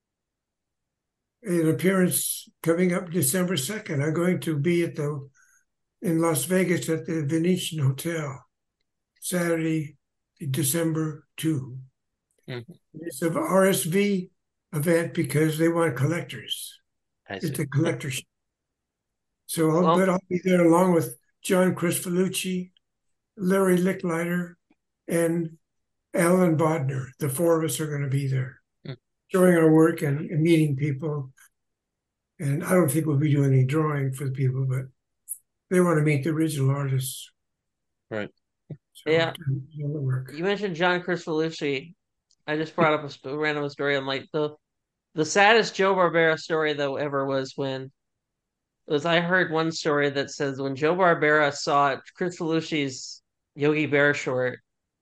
Speaker 9: appearance coming up December 2nd. I'm going to be in Las Vegas at the Venetian Hotel, Saturday, December 2. Mm-hmm. It's an RSV event because they want collectors. It's a collector show. So I'll be there along with John Crispolucci, Larry Licklider, and Alan Bodner. The 4 of us are going to be there, showing our work and meeting people. And I don't think we'll be doing any drawing for the people, but they want to meet the original artists.
Speaker 8: Right.
Speaker 10: So yeah. You mentioned John Crispolucci. I just brought up a random story. I'm like, the saddest Joe Barbera story, though, ever was I heard one story that says when Joe Barbera saw Crispolucci's Yogi Bear short,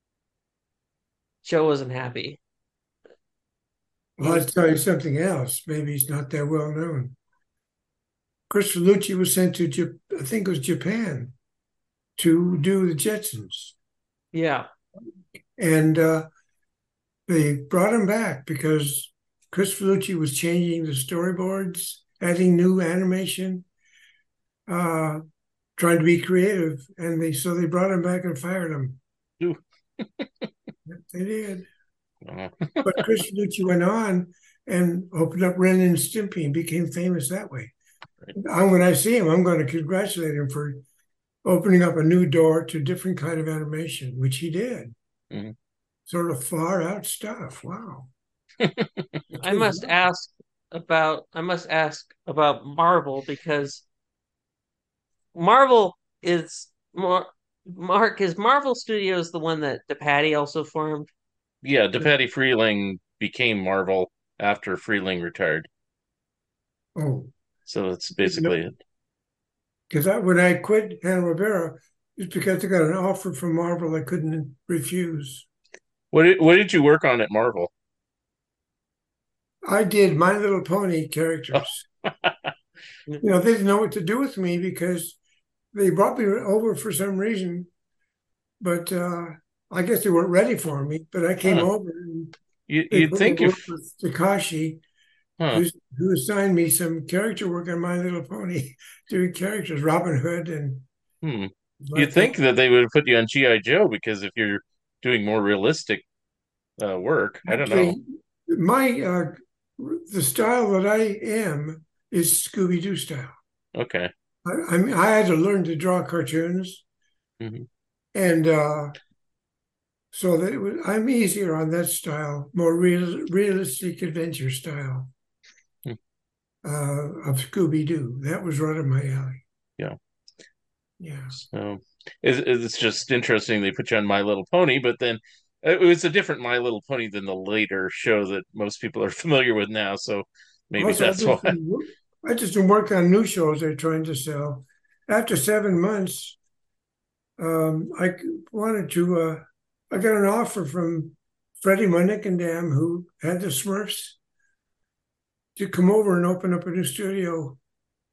Speaker 10: Joe wasn't happy.
Speaker 9: Well, I'll tell you something else. Maybe he's not that well known. Crispolucci was sent to, I think it was Japan, to do the Jetsons.
Speaker 10: Yeah.
Speaker 9: And they brought him back because Crispolucci was changing the storyboards, adding new animation, trying to be creative. And so they brought him back and fired him. They did. But Crispolucci went on and opened up Ren and Stimpy and became famous that way. Right. When I see him, I'm going to congratulate him for opening up a new door to different kind of animation, which he did. Mm-hmm. Sort of far out stuff. Wow.
Speaker 10: I must ask about Marvel, because Marvel is more. Mark, is Marvel Studios the one that DePatie also formed?
Speaker 8: Yeah, DePatie Freeling became Marvel after Freeling retired.
Speaker 9: Oh.
Speaker 8: So that's basically it.
Speaker 9: Because when I quit Hanna-Barbera, it's because I got an offer from Marvel I couldn't refuse.
Speaker 8: What did you work on at Marvel?
Speaker 9: I did My Little Pony characters. They didn't know what to do with me because they brought me over for some reason, but I guess they weren't ready for me. But I came over. And
Speaker 8: you'd think if
Speaker 9: Takashi, who assigned me some character work on My Little Pony, doing characters, Robin Hood, and
Speaker 8: you'd think that they would have put you on G.I. Joe, because if you're doing more realistic work, I don't know.
Speaker 9: The style that I am is Scooby-Doo style.
Speaker 8: Okay.
Speaker 9: I had to learn to draw cartoons, and so that I'm easier on that style, more realistic adventure style of Scooby-Doo. That was right up my alley.
Speaker 8: Yeah.
Speaker 9: Yeah.
Speaker 8: So it's just interesting they put you on My Little Pony, but then it was a different My Little Pony than the later show that most people are familiar with now. So maybe also, that's why.
Speaker 9: I just been working on new shows they're trying to sell. After 7 months, I wanted to. I got an offer from Freddie Munnekendam, who had the Smurfs, to come over and open up a new studio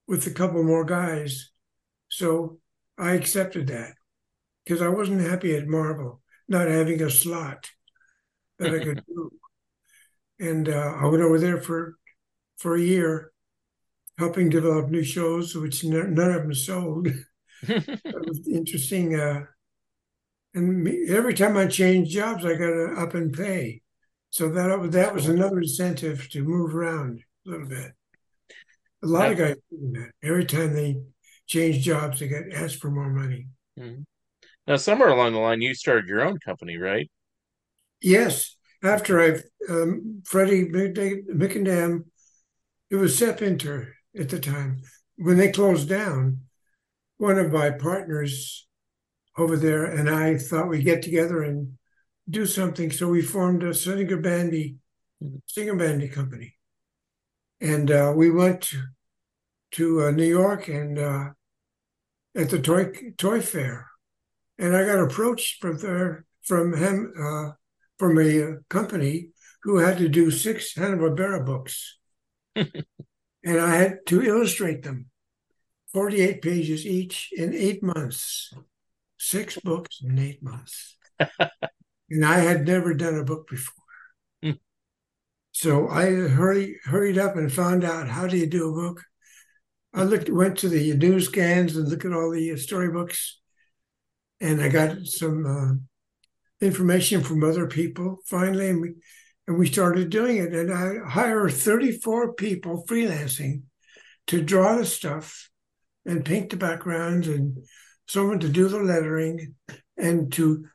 Speaker 9: with a couple more guys. So I accepted that because I wasn't happy at Marvel not having a slot that I could do. And I went over there for a year, helping develop new shows, which none of them sold. It was interesting. And every time I changed jobs, I got an up in pay. So that was another incentive to move around a little bit. A lot of guys do that. Every time they change jobs, they get asked for more money.
Speaker 8: Mm-hmm. Now, somewhere along the line, you started your own company, right?
Speaker 9: Yes. After Freddie McIndam, it was Sepp Inter at the time. When they closed down, one of my partners over there and I thought we'd get together and do something. So we formed a Singer Bandy company. And we went to New York and at the toy fair. And I got approached from a company who had to do 6 Hanna-Barbera books. And I had to illustrate them, 48 pages each in 8 months. 6 books in 8 months. And I had never done a book before. So I hurried up and found out how do you do a book. I went to the newsstands and looked at all the storybooks, and I got some information from other people finally, and we started doing it. And I hired 34 people freelancing to draw the stuff and paint the backgrounds and someone to do the lettering and to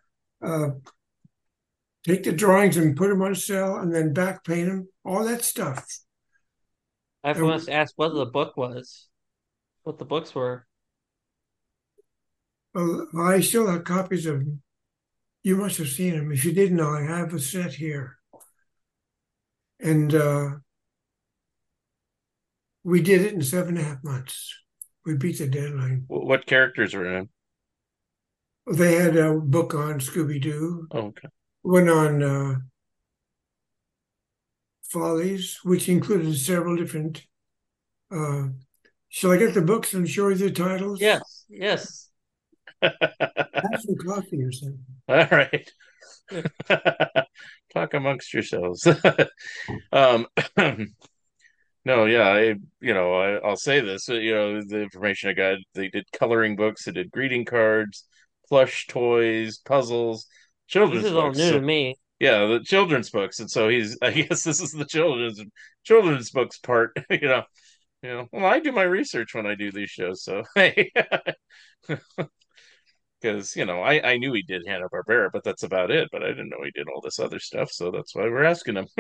Speaker 9: take the drawings and put them on cell and then back paint them, all that stuff.
Speaker 10: I must ask what the book was, what the books were.
Speaker 9: Well, I still have copies of them. You must have seen them. If you didn't know, I have a set here. And we did it in 7.5 months. We beat the deadline.
Speaker 8: What characters were in it?
Speaker 9: They had a book on Scooby-Doo.
Speaker 8: Oh, okay.
Speaker 9: One on Follies, which included several different. Shall I get the books and show you the titles?
Speaker 10: Yes.
Speaker 9: Have some coffee or something.
Speaker 8: All right. Talk amongst yourselves. No, yeah, I'll say this. The information I got, they did coloring books, they did greeting cards, plush toys, puzzles, children's
Speaker 10: books. This is
Speaker 8: books.
Speaker 10: all new to me.
Speaker 8: Yeah, the children's books, and so I guess this is the children's books part. Well, I do my research when I do these shows, so hey, because I knew he did Hanna-Barbera, but that's about it. But I didn't know he did all this other stuff, so that's why we're asking him.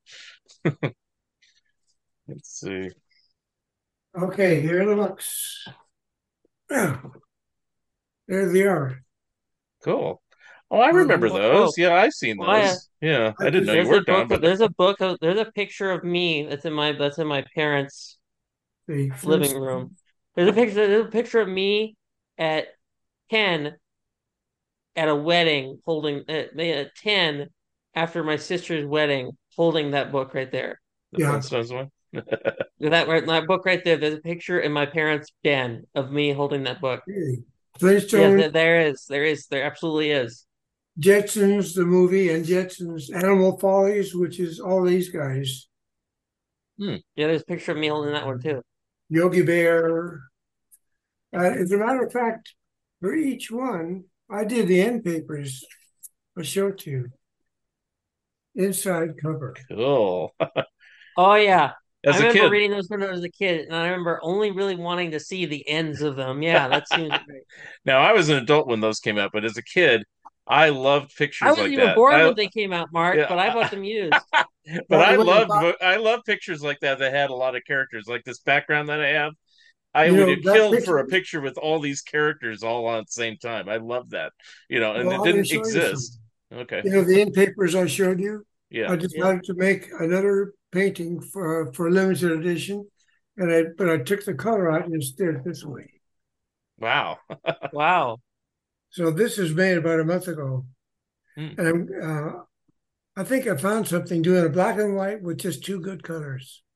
Speaker 8: Let's see.
Speaker 9: Okay, here are the books. There they are.
Speaker 8: Cool. Oh, I remember those. Yeah, I've seen those. Yeah, I didn't know you worked on them.
Speaker 10: There's a book. There's a picture of me that's in my parents' living room. There's a picture of me at 10 at a wedding, holding at 10 after my sister's wedding, holding that book right there.
Speaker 8: The Flintstones one.
Speaker 10: that book right there. There's a picture in my parents' den of me holding that book.
Speaker 9: Really?
Speaker 10: Yeah, there absolutely is.
Speaker 9: Jetsons, the movie, and Jetsons Animal Follies, which is all these guys.
Speaker 10: Yeah, there's a picture of me holding that one too.
Speaker 9: Yogi Bear. As a matter of fact, for each one, I did the end papers. I'll show it to you. Inside cover.
Speaker 8: Cool.
Speaker 10: Oh, yeah.
Speaker 8: I remember
Speaker 10: reading those when I was a kid, and I remember only really wanting to see the ends of them. Yeah, that seems great.
Speaker 8: Now, I was an adult when those came out, but as a kid, I loved pictures like that. I
Speaker 10: wasn't even born when they came out, Mark, but I bought them used.
Speaker 8: But I love pictures like that had a lot of characters, like this background that I have. I would have killed for a picture with all these characters all on at the same time. I love that, and it didn't exist. Okay.
Speaker 9: The end papers I showed you?
Speaker 8: Yeah.
Speaker 9: I decided to make another painting for limited edition, but I took the color out and did it this way.
Speaker 8: Wow.
Speaker 10: Wow.
Speaker 9: So this was made about a month ago. And I think I found something doing a black and white with just 2 good colors.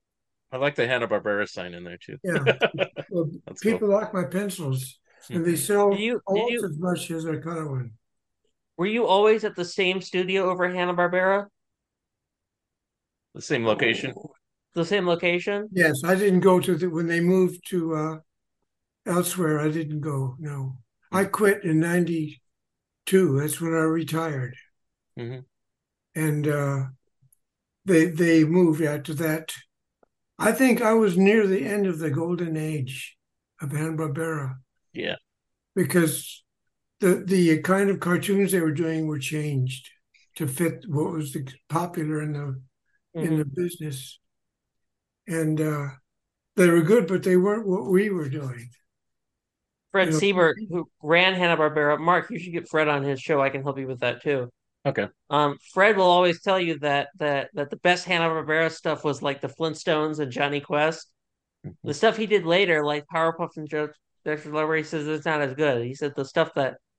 Speaker 8: I like the Hanna-Barbera sign in there too.
Speaker 9: Yeah. Well,
Speaker 8: That's
Speaker 9: people
Speaker 8: cool.
Speaker 9: like my pencils, and they sell
Speaker 10: Did you
Speaker 9: almost as much as I color one.
Speaker 10: were you always at the same studio over at Hanna-Barbera?
Speaker 8: The same location.
Speaker 10: The same location?
Speaker 9: Yes, I didn't go to when they moved to elsewhere. I didn't go. No, I quit in '92. That's when I retired,
Speaker 8: Mhm.
Speaker 9: and they moved after that. I think I was near the end of the golden age of Hanna-Barbera.
Speaker 8: Yeah.
Speaker 9: Because the kind of cartoons they were doing were changed to fit what was popular in the business, and they were good, but they weren't what we were doing.
Speaker 10: Fred Siebert, who ran Hanna-Barbera. Mark, you should get Fred on his show. I can help you with that too.
Speaker 8: Okay.
Speaker 10: Fred will always tell you that the best Hanna-Barbera stuff was like the Flintstones and Johnny Quest. The stuff he did later, like Powerpuff and Dexter Lover, he says it's not as good. He said the stuff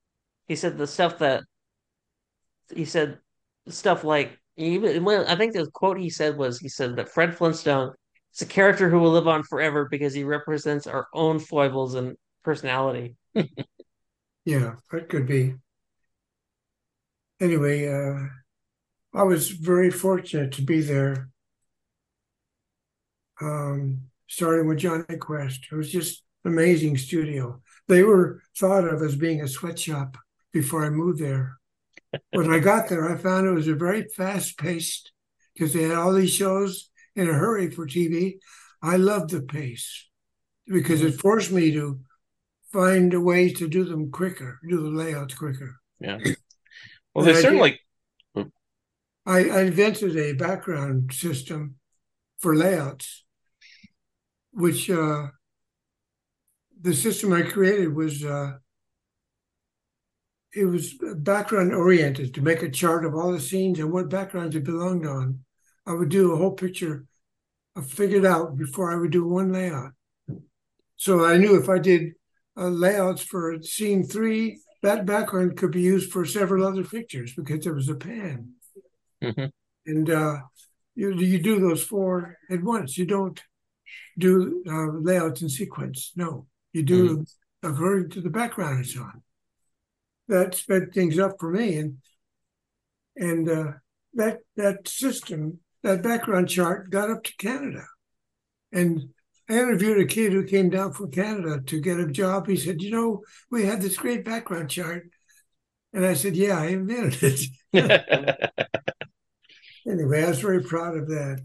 Speaker 10: like even I think the quote he said that Fred Flintstone is a character who will live on forever because he represents our own foibles and personality.
Speaker 9: Yeah, that could be. Anyway, I was very fortunate to be there, starting with Johnny Quest. It was just an amazing studio. They were thought of as being a sweatshop before I moved there. When I got there, I found it was a very fast-paced, because they had all these shows in a hurry for TV. I loved the pace because it forced me to find a way to do them quicker, do the layouts quicker.
Speaker 8: Yeah. Well, they certainly.
Speaker 9: I invented a background system for layouts, which the system I created was it was background oriented to make a chart of all the scenes and what backgrounds it belonged on. I would do a whole picture, I figured out before I would do one layout. So I knew if I did layouts for scene 3, that background could be used for several other pictures because there was a pan.
Speaker 8: Mm-hmm.
Speaker 9: And you do those 4 at once. You don't do layouts in sequence. No, you do according to the background it's on. That sped things up for me, and that system, that background chart, got up to Canada, and I interviewed a kid who came down from Canada to get a job. He said, we had this great background chart. And I said, yeah, I invented it. Anyway, I was very proud of that.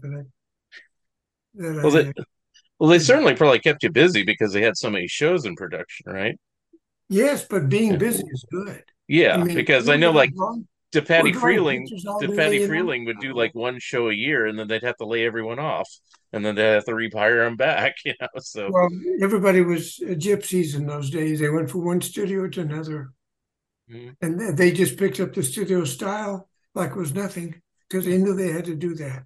Speaker 8: Well, they certainly probably kept you busy because they had so many shows in production, right?
Speaker 9: Yes, but being busy is good.
Speaker 8: Yeah, because I know like DePatie Freeling would do like one show a year, and then they'd have to lay everyone off, and then they'd have to rehire them back. So
Speaker 9: well, everybody was gypsies in those days. They went from one studio to another, and they just picked up the studio style like it was nothing because they knew they had to do that.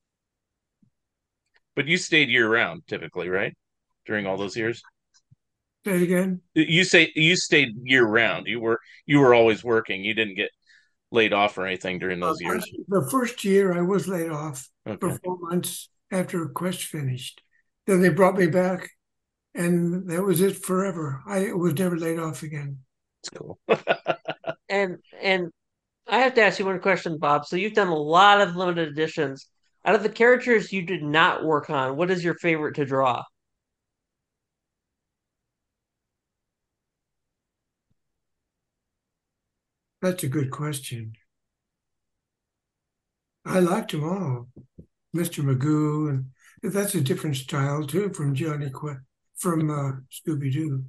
Speaker 8: But you stayed year round, typically, right? During all those years.
Speaker 9: Say it again.
Speaker 8: You stayed year round. You were always working. You didn't get laid off or anything during those years?
Speaker 9: The first year I was laid off for 4 months after Quest finished. Then they brought me back, and that was it forever. I was never laid off again.
Speaker 8: That's cool.
Speaker 10: And I have to ask you one question, Bob. So you've done a lot of limited editions. Out of the characters you did not work on, what is your favorite to draw?
Speaker 9: That's a good question. I liked them all. Mr. Magoo, and that's a different style too from Scooby-Doo.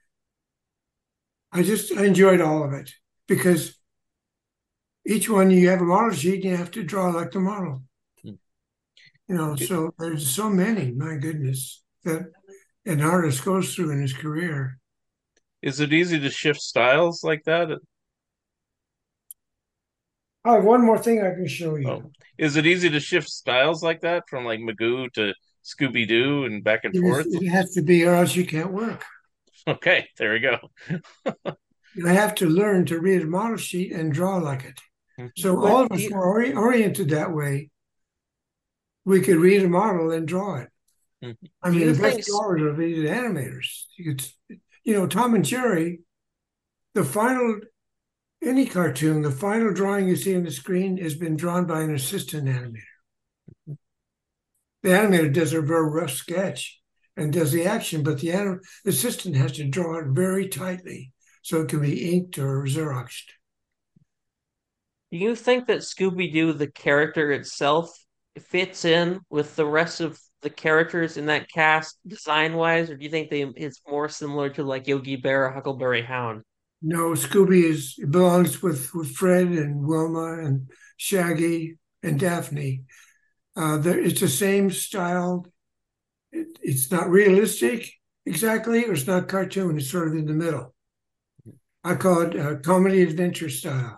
Speaker 9: I enjoyed all of it because each one you have a model sheet and you have to draw like the model. So there's so many, my goodness, that an artist goes through in his career.
Speaker 8: Is it easy to shift styles like that?
Speaker 9: I have one more thing I can show you.
Speaker 8: Oh. Is it easy to shift styles like that from like Magoo to Scooby-Doo and back and forth?
Speaker 9: It has to be, or else you can't work.
Speaker 8: Okay, there we go.
Speaker 9: I have to learn to read a model sheet and draw like it. So all of us were oriented that way. We could read a model and draw it. I mean, the best drawers are these animators. Tom and Jerry, any cartoon, the final drawing you see on the screen has been drawn by an assistant animator. The animator does a very rough sketch and does the action, but the assistant has to draw it very tightly so it can be inked or Xeroxed.
Speaker 10: Do you think that Scooby-Doo, the character itself, fits in with the rest of the characters in that cast design-wise, or do you think it's more similar to like Yogi Bear or Huckleberry Hound?
Speaker 9: No, Scooby belongs with Fred and Wilma and Shaggy and Daphne. It's the same style. It's not realistic exactly, or it's not cartoon. It's sort of in the middle. I call it comedy adventure style.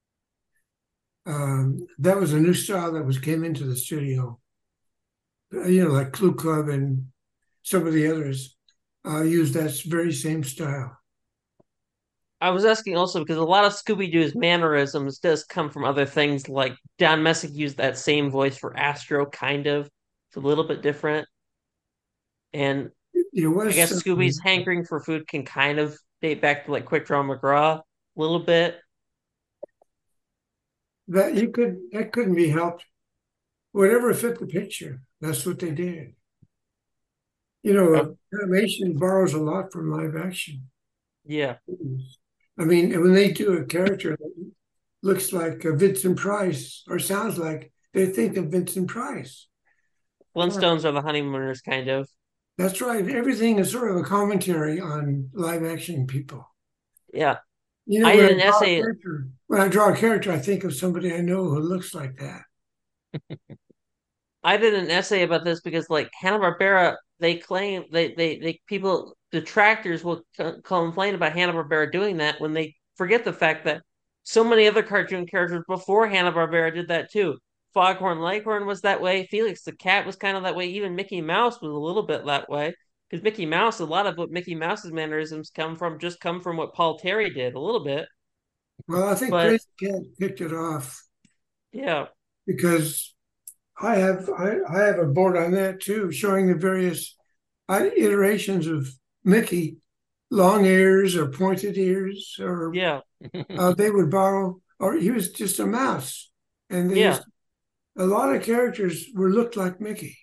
Speaker 9: That was a new style that came into the studio. Like Clue Club and some of the others use that very same style.
Speaker 10: I was asking also because a lot of Scooby-Doo's mannerisms does come from other things, like Don Messick used that same voice for Astro, kind of. It's a little bit different. And I guess Scooby's hankering for food can kind of date back to like Quick Draw McGraw a little bit.
Speaker 9: That couldn't be helped. Whatever fit the picture, that's what they did. Animation borrows a lot from live action.
Speaker 10: Yeah.
Speaker 9: I mean, when they do a character that looks like Vincent Price or sounds like, they think of Vincent Price.
Speaker 10: Flintstones are the honeymooners, kind of.
Speaker 9: That's right. Everything is sort of a commentary on live action people.
Speaker 10: Yeah.
Speaker 9: When I draw a character, I think of somebody I know who looks like that.
Speaker 10: I did an essay about this because, like, Hanna-Barbera, they claim detractors will complain about Hanna-Barbera doing that when they forget the fact that so many other cartoon characters before Hanna-Barbera did that too. Foghorn Leghorn was that way. Felix the Cat was kind of that way. Even Mickey Mouse was a little bit that way. Because Mickey Mouse, a lot of what Mickey Mouse's mannerisms come from what Paul Terry did a little bit.
Speaker 9: Well, I think Crazy Cat picked it off.
Speaker 10: Yeah.
Speaker 9: Because I have a board on that too, showing the various iterations of Mickey, long ears or pointed ears, or they would borrow, or he was just a mouse, and a lot of characters looked like Mickey.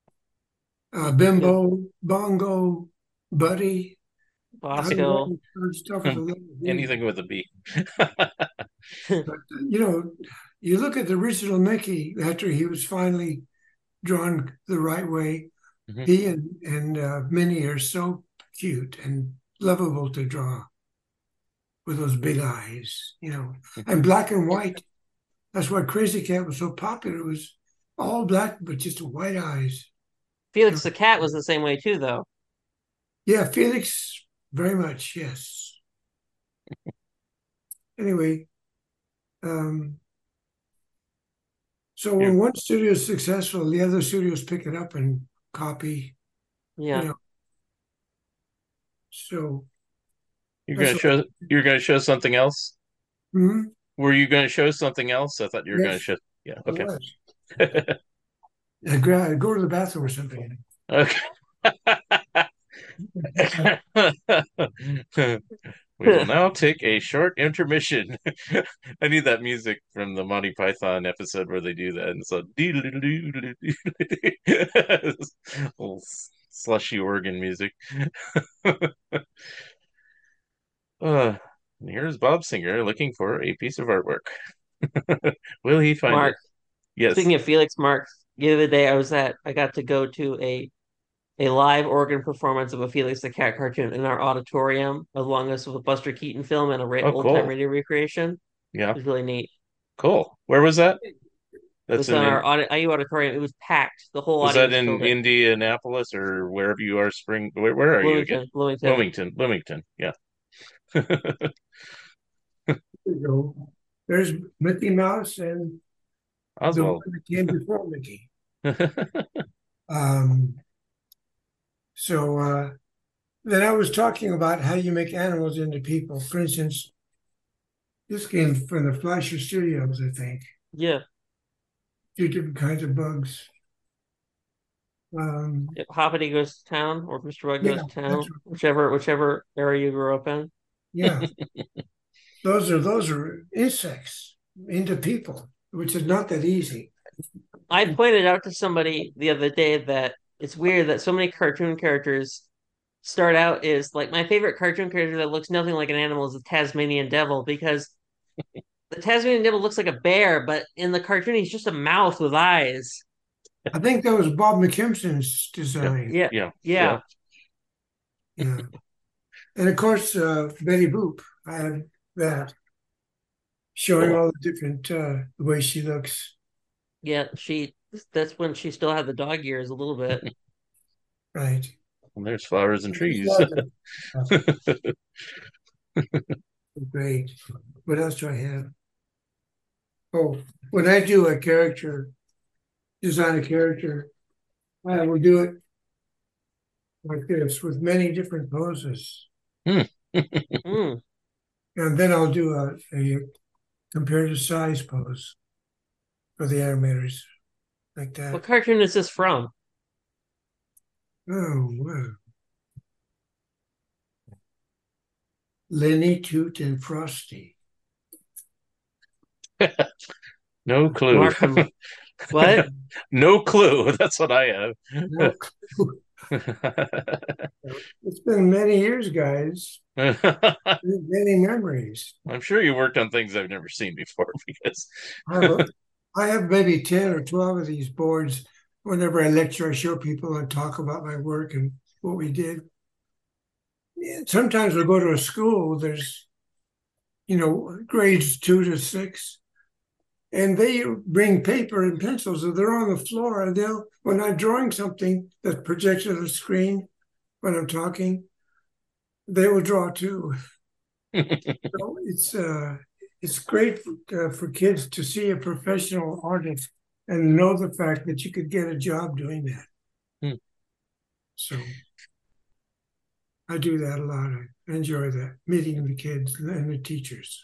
Speaker 9: Bimbo, Bongo, Buddy,
Speaker 10: Bosco,
Speaker 8: anything with a B.
Speaker 9: But, you look at the original Mickey after he was finally drawn the right way. Mm-hmm. He and Minnie are so cute and lovable to draw with those big eyes, and black and white. That's why Crazy Cat was so popular. It was all black, but just white eyes.
Speaker 10: Felix the Cat was the same way too, though.
Speaker 9: Yeah, Felix, very much, yes. Anyway, so when one studio is successful, the other studios pick it up and copy.
Speaker 10: Yeah.
Speaker 9: So
Speaker 8: you're gonna show something else?
Speaker 9: Hmm?
Speaker 8: Were you gonna show something else? I thought you were gonna show. Yeah. Okay.
Speaker 9: Go to the bathroom or something.
Speaker 8: Okay. We will now take a short intermission. I need that music from the Monty Python episode where they do that. And so, little slushy organ music. Here's Bob Singer looking for a piece of artwork. Will he find it? Yes.
Speaker 10: Speaking of Felix, Mark, the other day I got to go to a live organ performance of a Felix the Cat cartoon in our auditorium, along with a Buster Keaton film and a old-time radio recreation.
Speaker 8: Yeah.
Speaker 10: It was really neat.
Speaker 8: Cool. Where was that?
Speaker 10: That's in our IU auditorium. It was packed. The whole audience.
Speaker 8: Was that in Indianapolis or wherever you are? Where are you again? Bloomington. Yeah.
Speaker 9: There you go. There's Mickey Mouse and
Speaker 8: Oswald.
Speaker 9: The one that came before Mickey. So then I was talking about how you make animals into people. For instance, this came from the Fleischer Studios, I think.
Speaker 10: Yeah.
Speaker 9: 2 different kinds of bugs.
Speaker 10: Hoppity Goes to Town or Mr. Bug
Speaker 9: Yeah,
Speaker 10: Goes to
Speaker 9: that's
Speaker 10: Town, whichever area you grew up in.
Speaker 9: yeah. Those are insects into people, which is not that easy.
Speaker 10: I pointed out to somebody the other day that it's weird that so many cartoon characters start out as like my favorite cartoon character that looks nothing like an animal is the Tasmanian Devil because the Tasmanian Devil looks like a bear, but in the cartoon he's just a mouth with eyes.
Speaker 9: I think that was Bob McKimson's design.
Speaker 10: Yeah.
Speaker 9: And of course, Betty Boop. I have that showing all the different the way she looks.
Speaker 10: Yeah, that's when she still had the dog ears a little bit.
Speaker 9: Right.
Speaker 8: And there's flowers and trees.
Speaker 9: Great. What else do I have? Oh, when I do a character, design a character, I will do it like this with many different poses. And then I'll do a comparative size pose for the animators, like that.
Speaker 10: What cartoon is this from?
Speaker 9: Oh, wow. Lenny, Toot, and Frosty.
Speaker 8: No clue.
Speaker 10: Markham. What?
Speaker 8: No clue. That's what I have.
Speaker 9: No clue. It's been many years, guys. Many memories.
Speaker 8: I'm sure you worked on things I've never seen before because
Speaker 9: I have maybe 10 or 12 of these boards. Whenever I lecture, I show people and talk about my work and what we did. Sometimes we'll go to a school, there's, grades 2 to 6, and they bring paper and pencils, and they're on the floor, and when I'm drawing something that's projected on the screen, when I'm talking, they will draw too. So it's great for kids to see a professional artist and know the fact that you could get a job doing that. So I do that a lot. I enjoy that, meeting the kids and the teachers.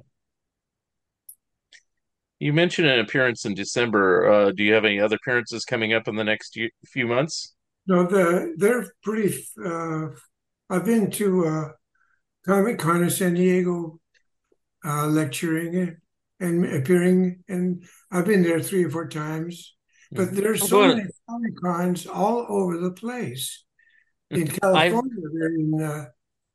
Speaker 8: You mentioned an appearance in December. Do you have any other appearances coming up in the next few months?
Speaker 9: No, they're pretty. I've been to Comic-Con in San Diego, lecturing and appearing, and I've been there 3 or 4 times. But there's so many Comic-Cons all over the place. In California,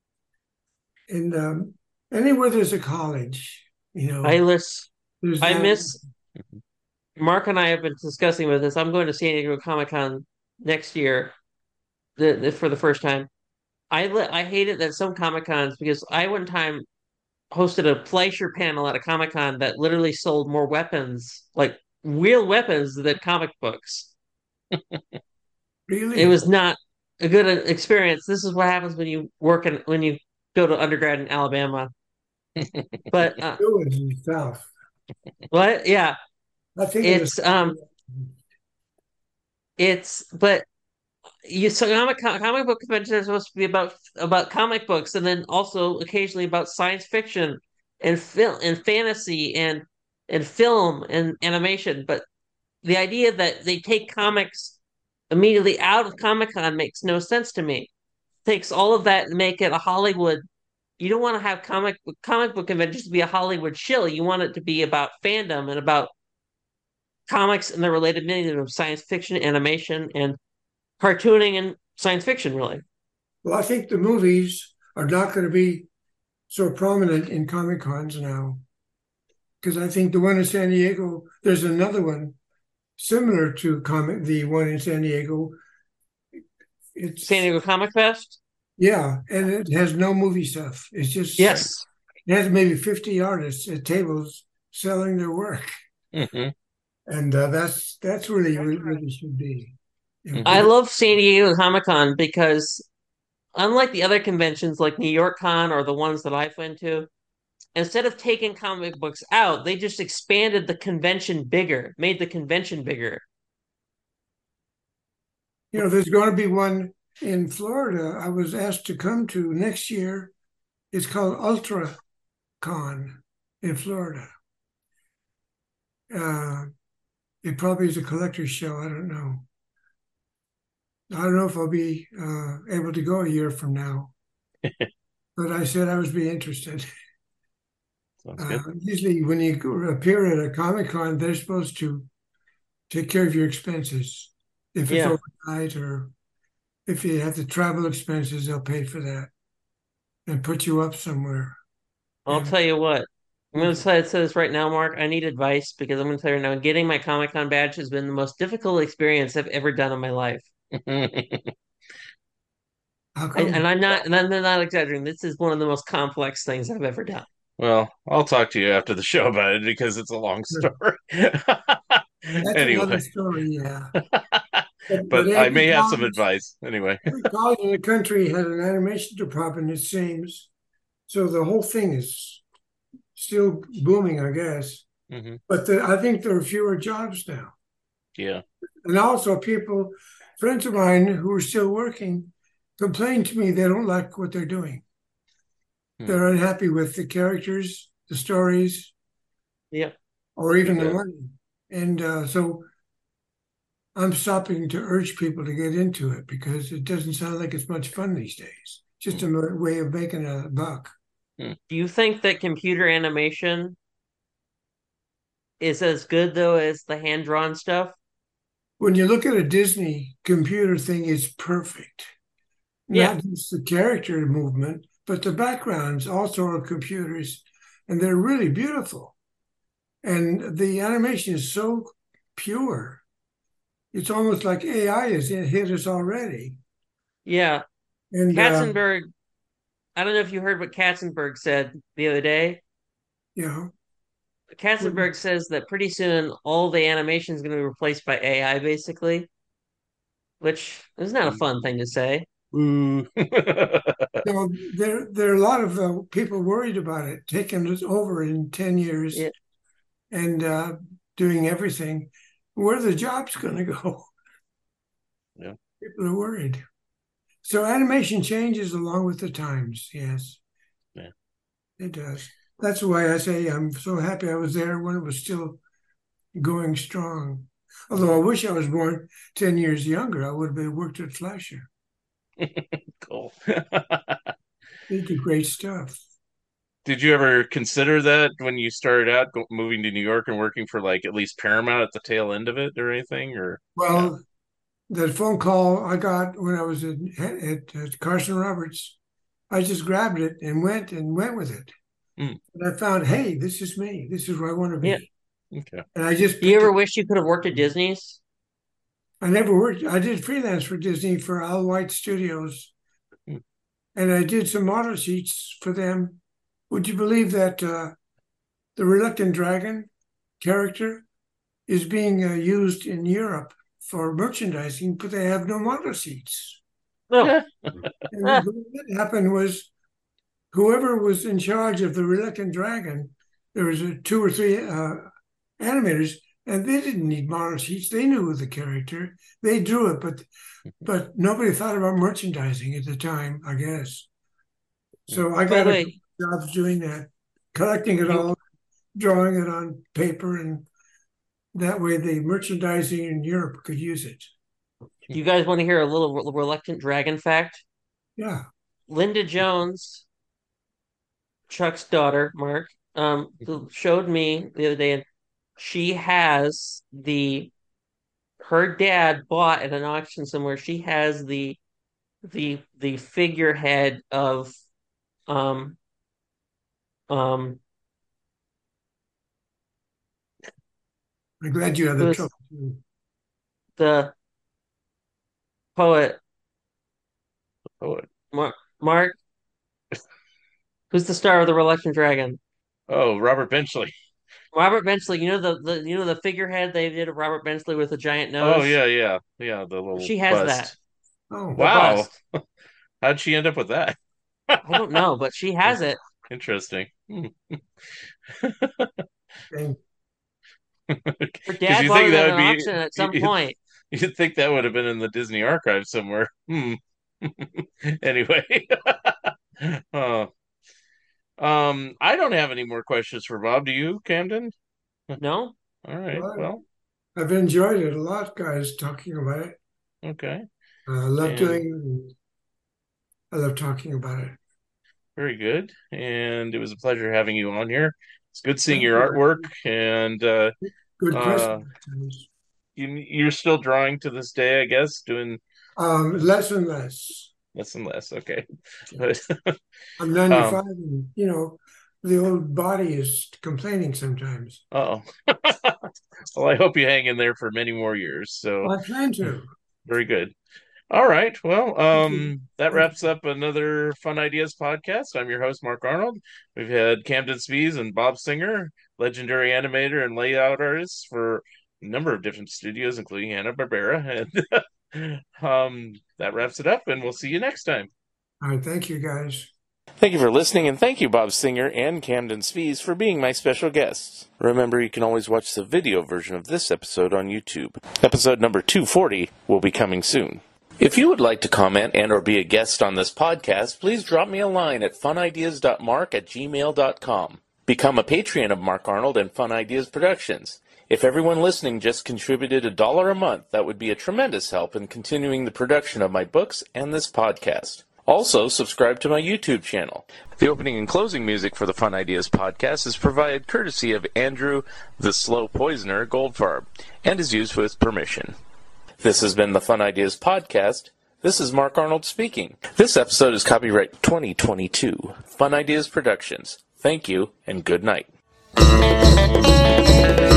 Speaker 9: in anywhere there's a college,
Speaker 10: I miss. Mark and I have been discussing with this. I'm going to San Diego Comic-Con next year, for the first time. I hate it that some Comic-Cons, because I one time hosted a Fleischer panel at a Comic-Con that literally sold more weapons, like real weapons, than comic books.
Speaker 9: Really?
Speaker 10: It was not a good experience. This is what happens when you when you go to undergrad in Alabama. But
Speaker 9: South.
Speaker 10: What? Yeah.
Speaker 9: I think
Speaker 10: but comic book conventions are supposed to be about comic books, and then also occasionally about science fiction and film and fantasy and film and animation. But the idea that they take comics immediately out of Comic-Con makes no sense to me. It takes all of that and make it a Hollywood. You don't want to have comic book conventions to be a Hollywood shill. You want it to be about fandom and about comics and the related medium of science fiction, animation, and cartooning and science fiction, really.
Speaker 9: Well, I think the movies are not going to be so prominent in Comic-Cons now, because I think the one in San Diego, there's another one similar to the one in San Diego. It's
Speaker 10: San Diego Comic Fest.
Speaker 9: Yeah, and it has no movie stuff. It's just
Speaker 10: it
Speaker 9: has maybe 50 artists at tables selling their work, and that's really what it should be.
Speaker 10: I love San Diego Comic-Con because, unlike the other conventions like New York Con or the ones that I've been to, instead of taking comic books out, they just expanded the convention bigger, made the convention bigger.
Speaker 9: There's going to be one in Florida I was asked to come to next year. It's called Ultra Con in Florida. It probably is a collector's show. I don't know. I don't know if I'll be able to go a year from now, but I said I would be interested.
Speaker 8: Sounds good.
Speaker 9: Usually, when you appear at a Comic-Con, they're supposed to take care of your expenses. If it's overnight or if you have the travel expenses, they'll pay for that and put you up somewhere.
Speaker 10: I'll tell you what. I'm going to say this right now, Mark. I need advice because I'm going to tell you right now, getting my Comic-Con badge has been the most difficult experience I've ever done in my life. And I'm not exaggerating. This is one of the most complex things I've ever done.
Speaker 8: Well, I'll talk to you after the show about it because it's a long story.
Speaker 9: That's
Speaker 8: anyway.
Speaker 9: another story, yeah.
Speaker 8: But I may have some advice anyway.
Speaker 9: Every college in the country has an animation department, it seems. So the whole thing is still booming, I guess.
Speaker 8: Mm-hmm.
Speaker 9: But I think there are fewer jobs now.
Speaker 8: Yeah.
Speaker 9: And also friends of mine who are still working, complain to me they don't like what they're doing. They're unhappy with the characters, the stories, or even the money. And so I'm stopping to urge people to get into it because it doesn't sound like it's much fun these days. Just a way of making a buck.
Speaker 10: Do you think that computer animation is as good, though, as the hand-drawn stuff?
Speaker 9: When you look at a Disney computer thing, it's perfect. Not just the character movement, but the backgrounds also are computers, and they're really beautiful. And the animation is so pure. It's almost like AI has hit us already.
Speaker 10: Yeah.
Speaker 9: And
Speaker 10: Katzenberg, I don't know if you heard what Katzenberg said the other day.
Speaker 9: Yeah.
Speaker 10: Katzenberg says that pretty soon all the animation is going to be replaced by AI, basically, which is not a fun thing to say.
Speaker 9: There are a lot of people worried about it taking us over in 10 years and doing everything. Where are the jobs going to go?
Speaker 8: Yeah.
Speaker 9: People are worried. So animation changes along with the times, yes.
Speaker 8: Yeah.
Speaker 9: It does. That's why I say I'm so happy I was there when it was still going strong. Although I wish I was born 10 years younger, I would have worked at Fleischer.
Speaker 8: Cool.
Speaker 9: They do great stuff.
Speaker 8: Did you ever consider that when you started out moving to New York and working for like at least Paramount at the tail end of it or anything? Or
Speaker 9: that phone call I got when I was at Carson Roberts, I just grabbed it and went with it. And I found, hey, this is me. This is where I want to be.
Speaker 8: Yeah. Okay.
Speaker 9: And I just.
Speaker 10: Do you ever wish you could have worked at Disney's?
Speaker 9: I never worked. I did freelance for Disney for Al White Studios, and I did some model sheets for them. Would you believe that the Reluctant Dragon character is being used in Europe for merchandising, but they have no model sheets?
Speaker 10: No.
Speaker 9: And what happened was, whoever was in charge of the Reluctant Dragon, there was 2 or 3 animators, and they didn't need model sheets. They knew the character. They drew it, but nobody thought about merchandising at the time, I guess. So I got jobs doing that, collecting it all, drawing it on paper, and that way the merchandising in Europe could use it.
Speaker 10: You guys want to hear a little Reluctant Dragon fact?
Speaker 9: Yeah.
Speaker 10: Linda Jones, Chuck's daughter, Mark, showed me the other day, and she has her dad bought at an auction somewhere. She has the figurehead of I'm
Speaker 9: glad you have the trouble.
Speaker 10: The poet. Mark. Who's the star of the Reluctant Dragon?
Speaker 8: Oh, Robert Benchley.
Speaker 10: Robert Benchley, you know the figurehead they did of Robert Benchley with a giant nose?
Speaker 8: Oh yeah. The little
Speaker 10: She has
Speaker 8: bust.
Speaker 10: that.
Speaker 9: Oh
Speaker 8: wow. How'd she end up with that?
Speaker 10: I don't know, but she has it.
Speaker 8: Interesting.
Speaker 10: Her dad bought it at an auction at some point.
Speaker 8: You'd think that would have been in the Disney archive somewhere. Anyway. I don't have any more questions for Bob. Do you, Camden?
Speaker 10: No.
Speaker 8: All right. Well,
Speaker 9: I've enjoyed it a lot, guys, talking about it.
Speaker 8: Okay.
Speaker 9: I love doing it. I love talking about it.
Speaker 8: Very good. And it was a pleasure having you on here. It's good seeing your artwork. And
Speaker 9: good questions.
Speaker 8: You're still drawing to this day, I guess, doing
Speaker 9: less and less.
Speaker 8: Less and less, okay.
Speaker 9: I'm 95 and, the old body is complaining sometimes.
Speaker 8: Uh-oh. Well, I hope you hang in there for many more years. So
Speaker 9: I plan to.
Speaker 8: Very good. All right. Well, that wraps up another Fun Ideas podcast. I'm your host, Mark Arnold. We've had Camden Spies and Bob Singer, legendary animator and layout artists for a number of different studios, including Hanna-Barbera. And that wraps it up, and we'll see you next time.
Speaker 9: All right. Thank you, guys.
Speaker 3: Thank you for listening, and thank you, Bob Singer and Camden Spies, for being my special guests. Remember, you can always watch the video version of this episode on YouTube. Episode number 240 will be coming soon. If you would like to comment and or be a guest on this podcast, please drop me a line at funideas.mark@gmail.com. Become a Patreon of Mark Arnold and Fun Ideas Productions. If everyone listening just contributed $1 a month, that would be a tremendous help in continuing the production of my books and this podcast. Also, subscribe to my YouTube channel. The opening and closing music for the Fun Ideas podcast is provided courtesy of Andrew the Slow Poisoner Goldfarb and is used with permission. This has been the Fun Ideas podcast. This is Mark Arnold speaking. This episode is copyright 2022. Fun Ideas Productions. Thank you and good night.